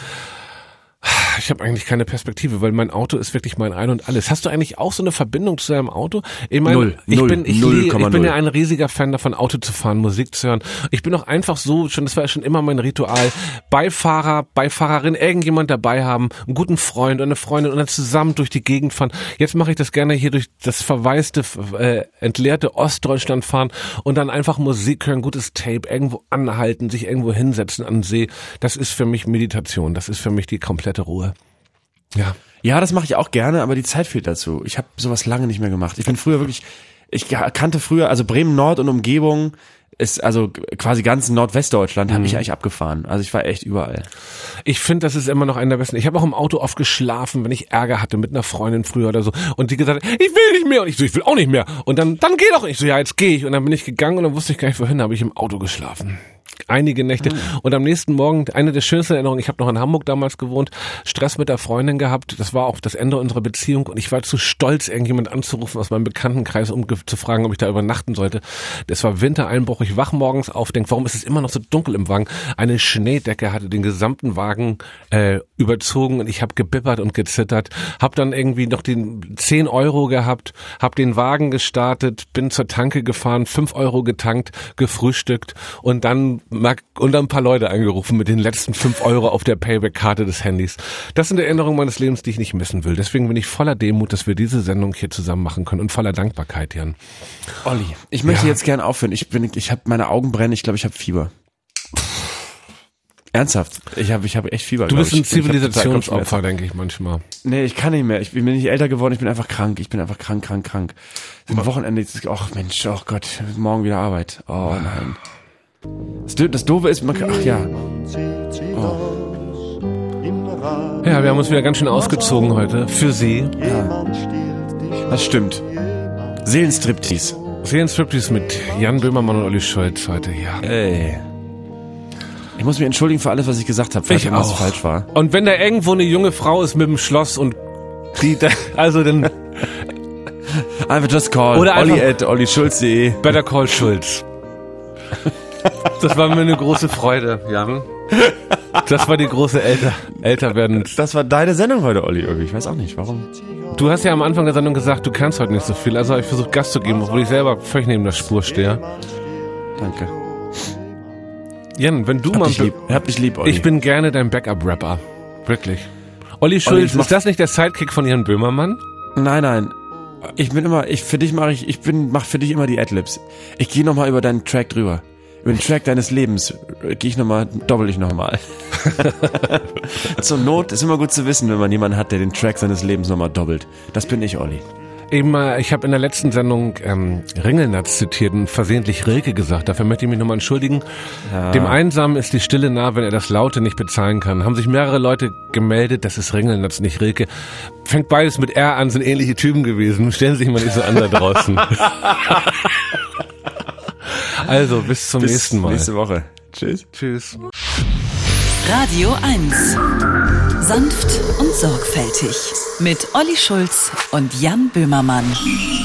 Ich habe eigentlich keine Perspektive, weil mein Auto ist wirklich mein Ein und Alles. Hast du eigentlich auch so eine Verbindung zu deinem Auto? Ich meine, Null, ich null, bin, ich, null liebe- Komma ich bin null. ja ein riesiger Fan davon, Auto zu fahren, Musik zu hören. Ich bin auch einfach so, schon, das war ja schon immer mein Ritual, Beifahrer, Beifahrerin, irgendjemand dabei haben, einen guten Freund oder eine Freundin und dann zusammen durch die Gegend fahren. Jetzt mache ich das gerne hier durch das verwaiste, äh, entleerte Ostdeutschland fahren und dann einfach Musik hören, gutes Tape, irgendwo anhalten, sich irgendwo hinsetzen an den See. Das ist für mich Meditation, das ist für mich die komplette Ruhe. Ja. Ja, das mache ich auch gerne, aber die Zeit fehlt dazu. Ich habe sowas lange nicht mehr gemacht. Ich bin früher wirklich, ich kannte früher, also Bremen Nord und Umgebung ist also quasi ganz Nordwestdeutschland, habe Mhm. ich eigentlich abgefahren. Also ich war echt überall. Ich finde, das ist immer noch einer der besten. Ich habe auch im Auto oft geschlafen, wenn ich Ärger hatte mit einer Freundin früher oder so. Und die gesagt hat, ich will nicht mehr. Und ich so, ich will auch nicht mehr. Und dann, dann geh doch. Ich so, ja, jetzt gehe ich. Und dann bin ich gegangen und dann wusste ich gar nicht, wohin. Da habe ich im Auto geschlafen. Einige Nächte. Und am nächsten Morgen, eine der schönsten Erinnerungen, ich habe noch in Hamburg damals gewohnt, Stress mit der Freundin gehabt. Das war auch das Ende unserer Beziehung. Und ich war zu stolz, irgendjemand anzurufen aus meinem Bekanntenkreis, um ge- zu fragen, ob ich da übernachten sollte. Das war Wintereinbruch. Ich wach morgens auf, denk, warum ist es immer noch so dunkel im Wagen? Eine Schneedecke hatte den gesamten Wagen äh, überzogen und ich habe gebibbert und gezittert. Hab dann irgendwie noch den zehn Euro gehabt, hab den Wagen gestartet, bin zur Tanke gefahren, fünf Euro getankt, gefrühstückt und dann mag, und dann ein paar Leute angerufen mit den letzten fünf Euro auf der Payback-Karte des Handys. Das sind Erinnerungen meines Lebens, die ich nicht missen will. Deswegen bin ich voller Demut, dass wir diese Sendung hier zusammen machen können und voller Dankbarkeit, Jan. Olli, ich möchte Ja. jetzt gerne aufhören. Ich bin, ich habe meine Augen brennen. Ich glaube, ich habe Fieber. Ernsthaft. Ich habe, ich habe echt Fieber. Du glaub bist ein ich. Ich hab total Zivilisationsopfer, Kopfschmerzen. denke ich manchmal. Nee, ich kann nicht mehr. Ich bin nicht älter geworden. Ich bin einfach krank. Ich bin einfach krank, krank, krank. Am Wochenende ist, ach Mensch, oh Gott, morgen wieder Arbeit. Oh nein. Das, Dö- das Doofe ist, man kann, ach ja. Oh. Ja, wir haben uns wieder ganz schön ausgezogen heute. Für Sie. Ja. Das stimmt. Seelenstriptease. Seelenstriptease mit Jan Böhmermann und Olli Schulz heute, ja. Ey. Ich muss mich entschuldigen für alles, was ich gesagt habe, falls Ich irgendwas auch. falsch war. Und wenn da irgendwo eine junge Frau ist mit dem Schloss und die, da, also dann Einfach just call. Oder Olli einfach- at ollischulz punkt de. Better Call Schulz. Das war mir eine große Freude, Jan. Das war die große älter, älter werden. Das war deine Sendung heute, Olli, irgendwie. Ich weiß auch nicht, warum. Du hast ja am Anfang der Sendung gesagt, du kannst heute nicht so viel, also habe ich versucht Gas zu geben, obwohl ich selber völlig neben der Spur stehe. Danke. Jan, wenn du Hab mal... dich lieb. Hab dich lieb, Olli. Ich bin gerne dein Backup-Rapper. Wirklich. Olli ich Schulz, mach- ist das nicht der Sidekick von Jan Böhmermann? Nein, nein. Ich bin immer, ich, für dich mache ich, ich bin, mach für dich immer die Adlibs. Ich gehe nochmal über deinen Track drüber. Über den Track deines Lebens äh, gehe ich nochmal, doppel ich nochmal. Zur Not ist immer gut zu wissen, wenn man jemanden hat, der den Track seines Lebens nochmal doppelt. Das bin ich, Olli. eben, äh, ich habe in der letzten Sendung ähm, Ringelnatz zitiert und versehentlich Rilke gesagt. Dafür möchte ich mich nochmal entschuldigen. Ja. Dem Einsamen ist die Stille nah, wenn er das Laute nicht bezahlen kann. Haben sich mehrere Leute gemeldet, das ist Ringelnatz, nicht Rilke. Fängt beides mit R an, sind ähnliche Typen gewesen. Stellen Sie sich mal nicht so an da draußen. Also, bis zum bis nächsten Mal. nächste Woche. Tschüss. Tschüss. Radio eins. Sanft und sorgfältig. Mit Olli Schulz und Jan Böhmermann.